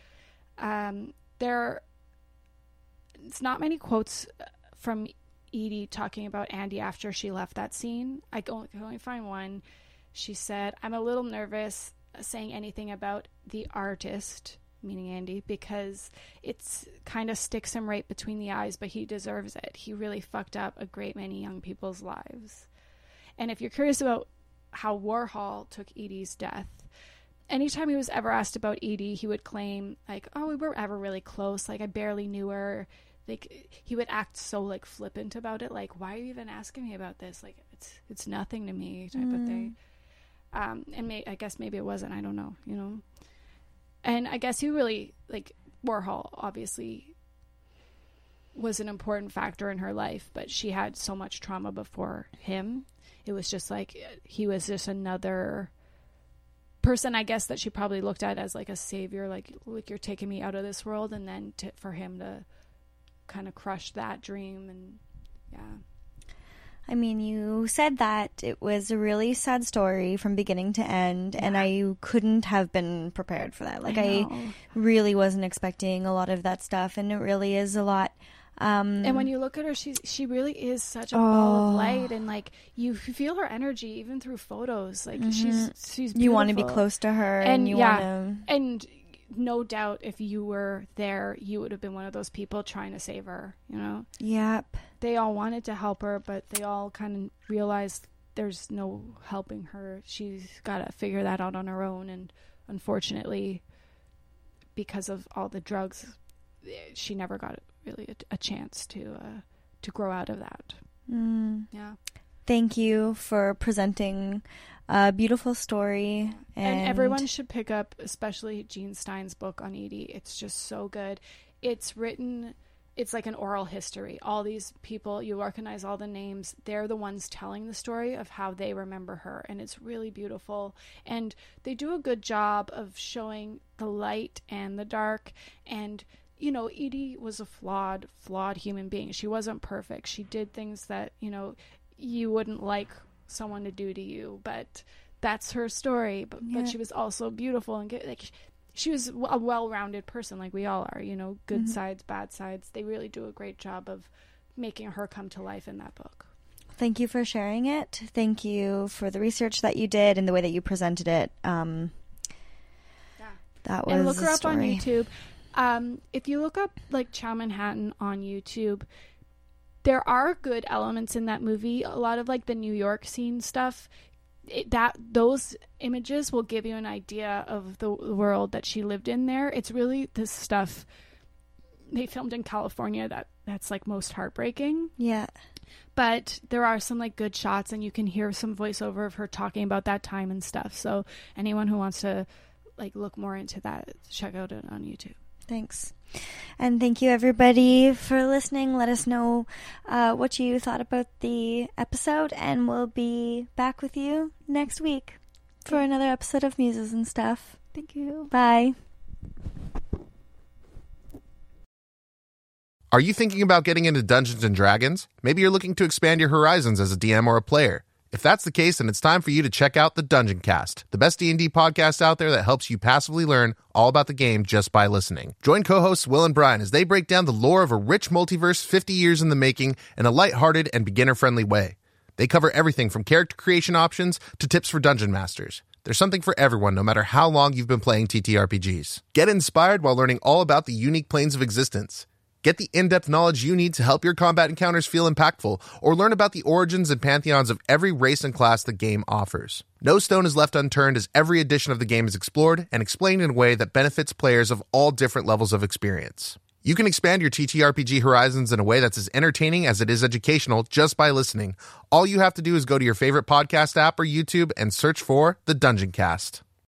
It's not many quotes from Edie talking about Andy after she left that scene. I can only find one. She said, "I'm a little nervous saying anything about the artist," meaning Andy, "because it's kind of sticks him right between the eyes, but he deserves it. He really fucked up a great many young people's lives." And if you're curious about how Warhol took Edie's death, anytime he was ever asked about Edie, he would claim, like, "Oh, we were ever really close, like, I barely knew her." Like, he would act so, like, flippant about it, like, "Why are you even asking me about this? Like, it's nothing to me," type of thing. And I guess maybe it wasn't, I don't know, you know. And I guess he really, like, Warhol, obviously, was an important factor in her life, but she had so much trauma before him. It was just like he was just another person, I guess, that she probably looked at as like a savior, like you're taking me out of this world, and then for him to kind of crush that dream. And I mean, you said that it was a really sad story from beginning to end, and I couldn't have been prepared for that. Like, I really wasn't expecting a lot of that stuff, and it really is a lot. And when you look at her, she really is such a ball of light, and like you feel her energy even through photos. Like she's beautiful. You want to be close to her, and you want to. And no doubt, if you were there, you would have been one of those people trying to save her. You know. Yep. They all wanted to help her, but they all kind of realized there's no helping her. She's got to figure that out on her own, and unfortunately, because of all the drugs, she never got really a chance to grow out of that. Yeah. Thank you for presenting a beautiful story. And everyone should pick up, especially Jean Stein's book on Edie. It's just so good. It's written, it's like an oral history. All these people, you recognize all the names. They're the ones telling the story of how they remember her. And it's really beautiful. And they do a good job of showing the light and the dark. And you know, Edie was a flawed human being. She wasn't perfect. She did things that, you know, you wouldn't like someone to do to you, but that's her story. But she was also beautiful and like she was a well-rounded person, like we all are. You know, good sides, bad sides. They really do a great job of making her come to life in that book. Thank you for sharing it. Thank you for the research that you did and the way that you presented it. That was and look her a up story. on YouTube. If you look up like Chow Manhattan on YouTube, there are good elements in that movie. A lot of like the New York scene stuff, those images will give you an idea of the world that she lived in there. It's really this stuff they filmed in California that's like most heartbreaking. Yeah. But there are some like good shots, and you can hear some voiceover of her talking about that time and stuff. So anyone who wants to like look more into that, check out it on YouTube. Thanks. And thank you, everybody, for listening. Let us know what you thought about the episode, and we'll be back with you next week for another episode of Muses and Stuff. Thank you. Bye. Are you thinking about getting into Dungeons & Dragons? Maybe you're looking to expand your horizons as a DM or a player. If that's the case, then it's time for you to check out the Dungeon Cast, the best D&D podcast out there that helps you passively learn all about the game just by listening. Join co-hosts Will and Brian as they break down the lore of a rich multiverse 50 years in the making in a lighthearted and beginner-friendly way. They cover everything from character creation options to tips for dungeon masters. There's something for everyone, no matter how long you've been playing TTRPGs. Get inspired while learning all about the unique planes of existence. Get the in-depth knowledge you need to help your combat encounters feel impactful, or learn about the origins and pantheons of every race and class the game offers. No stone is left unturned as every edition of the game is explored and explained in a way that benefits players of all different levels of experience. You can expand your TTRPG horizons in a way that's as entertaining as it is educational just by listening. All you have to do is go to your favorite podcast app or YouTube and search for The Dungeon Cast.